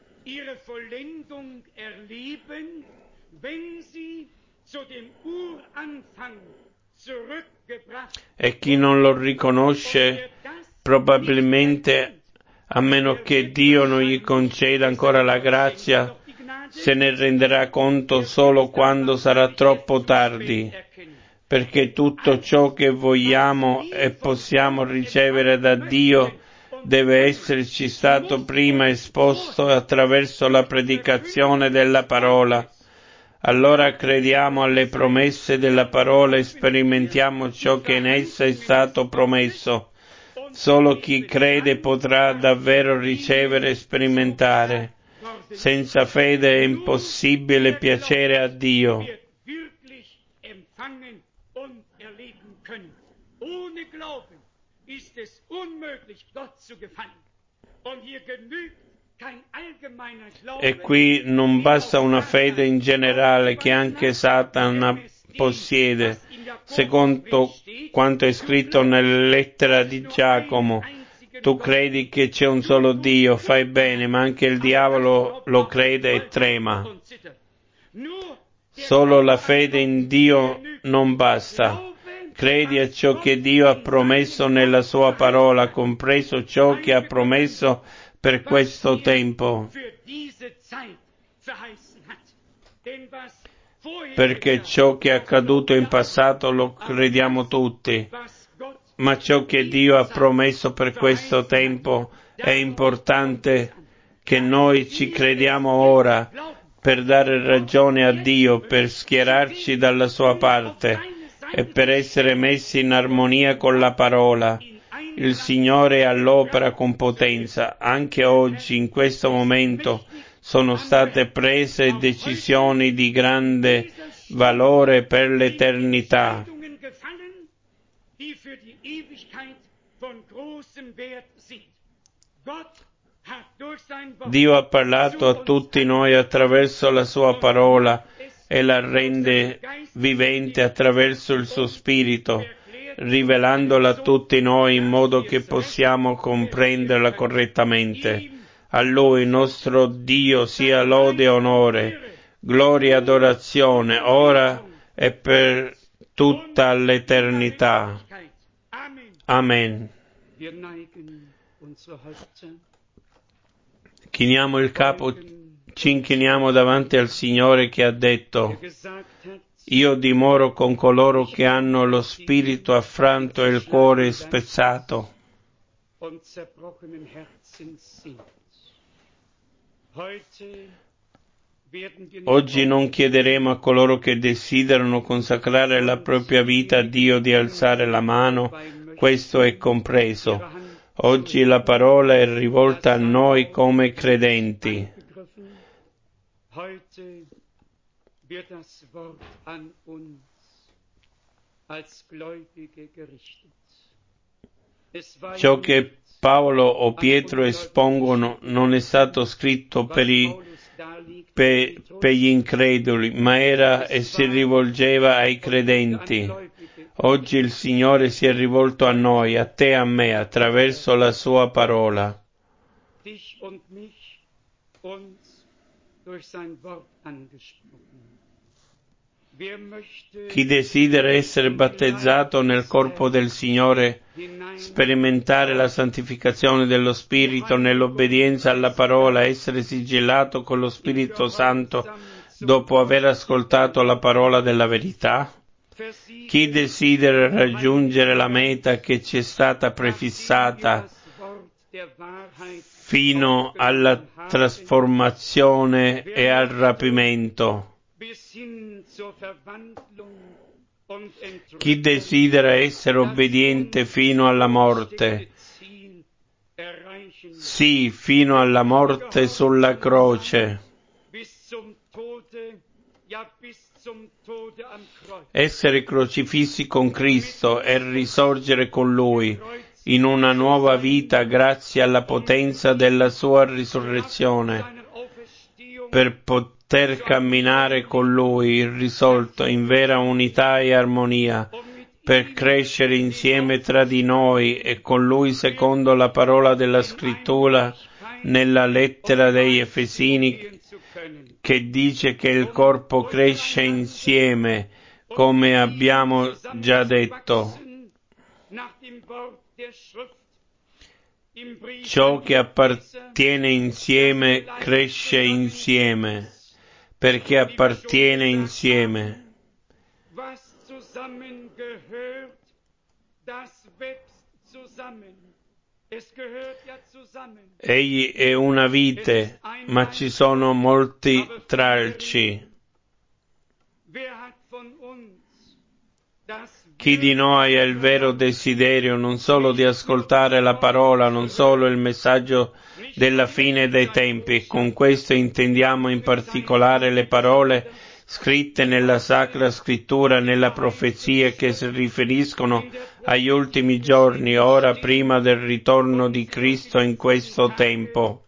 S1: E chi non lo riconosce, probabilmente, a meno che Dio non gli conceda ancora la grazia, se ne renderà conto solo quando sarà troppo tardi, perché tutto ciò che vogliamo e possiamo ricevere da Dio deve esserci stato prima esposto attraverso la predicazione della parola. Allora crediamo alle promesse della parola e sperimentiamo ciò che in essa è stato promesso. Solo chi crede potrà davvero ricevere e sperimentare. Senza fede è impossibile piacere a Dio. E qui non basta una fede in generale che anche Satana possiede, secondo quanto è scritto nella lettera di Giacomo. Tu credi che c'è un solo Dio, fai bene, ma anche il diavolo lo crede e trema. Solo la fede in Dio non basta. Credi a ciò che Dio ha promesso nella sua parola, compreso ciò che ha promesso per questo tempo, perché ciò che è accaduto in passato lo crediamo tutti, ma ciò che Dio ha promesso per questo tempo è importante che noi ci crediamo ora per dare ragione a Dio, per schierarci dalla sua parte e per essere messi in armonia con la parola. Il Signore è all'opera con potenza. Anche oggi, in questo momento, sono state prese decisioni di grande valore per l'eternità. Dio ha parlato a tutti noi attraverso la sua parola e la rende vivente attraverso il suo Spirito, rivelandola a tutti noi in modo che possiamo comprenderla correttamente. A Lui, nostro Dio, sia lode e onore, gloria e adorazione, ora e per tutta l'eternità. Amen. Chiniamo il capo Ci inchiniamo davanti al Signore che ha detto: io dimoro con coloro che hanno lo spirito affranto e il cuore spezzato. Oggi non chiederemo a coloro che desiderano consacrare la propria vita a Dio di alzare la mano, questo è compreso. Oggi la parola è rivolta a noi come credenti. Ciò che Paolo o Pietro espongono non è stato scritto per, i, per, per gli increduli, ma era e si rivolgeva ai credenti. Oggi il Signore si è rivolto a noi, a te e a me, attraverso la sua parola. Chi desidera essere battezzato nel corpo del Signore, sperimentare la santificazione dello Spirito nell'obbedienza alla parola, essere sigillato con lo Spirito Santo dopo aver ascoltato la parola della verità? Chi desidera raggiungere la meta che ci è stata prefissata fino alla trasformazione e al rapimento? Chi desidera essere obbediente fino alla morte? Sì, fino alla morte sulla croce. Essere crocifissi con Cristo e risorgere con Lui in una nuova vita grazie alla potenza della sua risurrezione, per poter camminare con Lui risolto in vera unità e armonia, per crescere insieme tra di noi e con Lui secondo la parola della Scrittura nella lettera degli Efesini, che dice che il corpo cresce insieme, come abbiamo già detto. Ciò che appartiene insieme cresce insieme, perché appartiene insieme. Egli è una vite, ma ci sono molti tralci. Chi di noi ha il vero desiderio non solo di ascoltare la parola, non solo il messaggio della fine dei tempi, e con questo intendiamo in particolare le parole scritte nella Sacra Scrittura, nella profezia, che si riferiscono agli ultimi giorni, ora prima del ritorno di Cristo in questo tempo.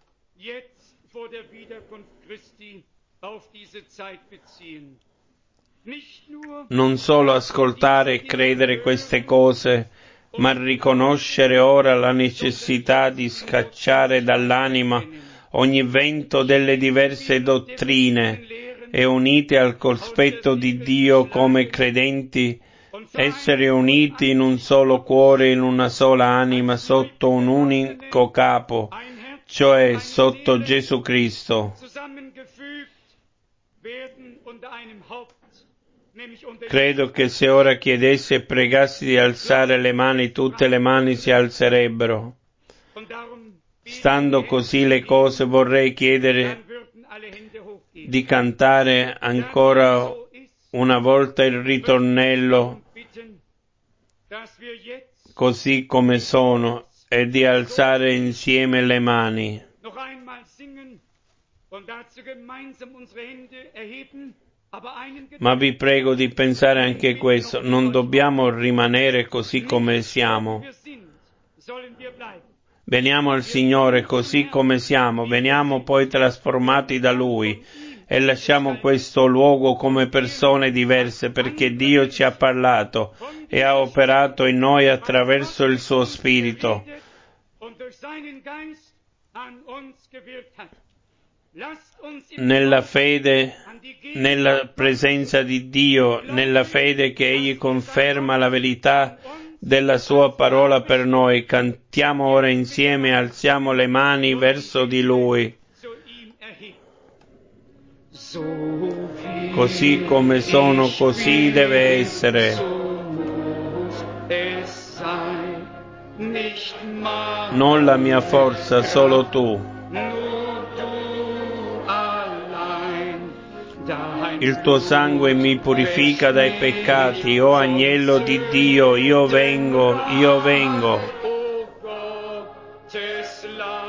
S1: Non solo ascoltare e credere queste cose, ma riconoscere ora la necessità di scacciare dall'anima ogni vento delle diverse dottrine e unite al cospetto di Dio come credenti, essere uniti in un solo cuore, in una sola anima, sotto un unico capo, cioè sotto Gesù Cristo. Credo che se ora chiedessi e pregassi di alzare le mani, tutte le mani si alzerebbero. Stando così le cose, vorrei chiedere di cantare ancora una volta il ritornello così come sono e di alzare insieme le mani. Ma vi prego di pensare anche questo, non dobbiamo rimanere così come siamo. Veniamo al Signore così come siamo, veniamo poi trasformati da Lui e lasciamo questo luogo come persone diverse, perché Dio ci ha parlato e ha operato in noi attraverso il suo Spirito. Nella fede, nella presenza di Dio, nella fede che Egli conferma la verità della sua parola per noi, cantiamo ora insieme, alziamo le mani verso di Lui. Così come sono, così deve essere. Non la mia forza, solo tu. Il tuo sangue mi purifica dai peccati, o agnello di Dio, io vengo, io vengo.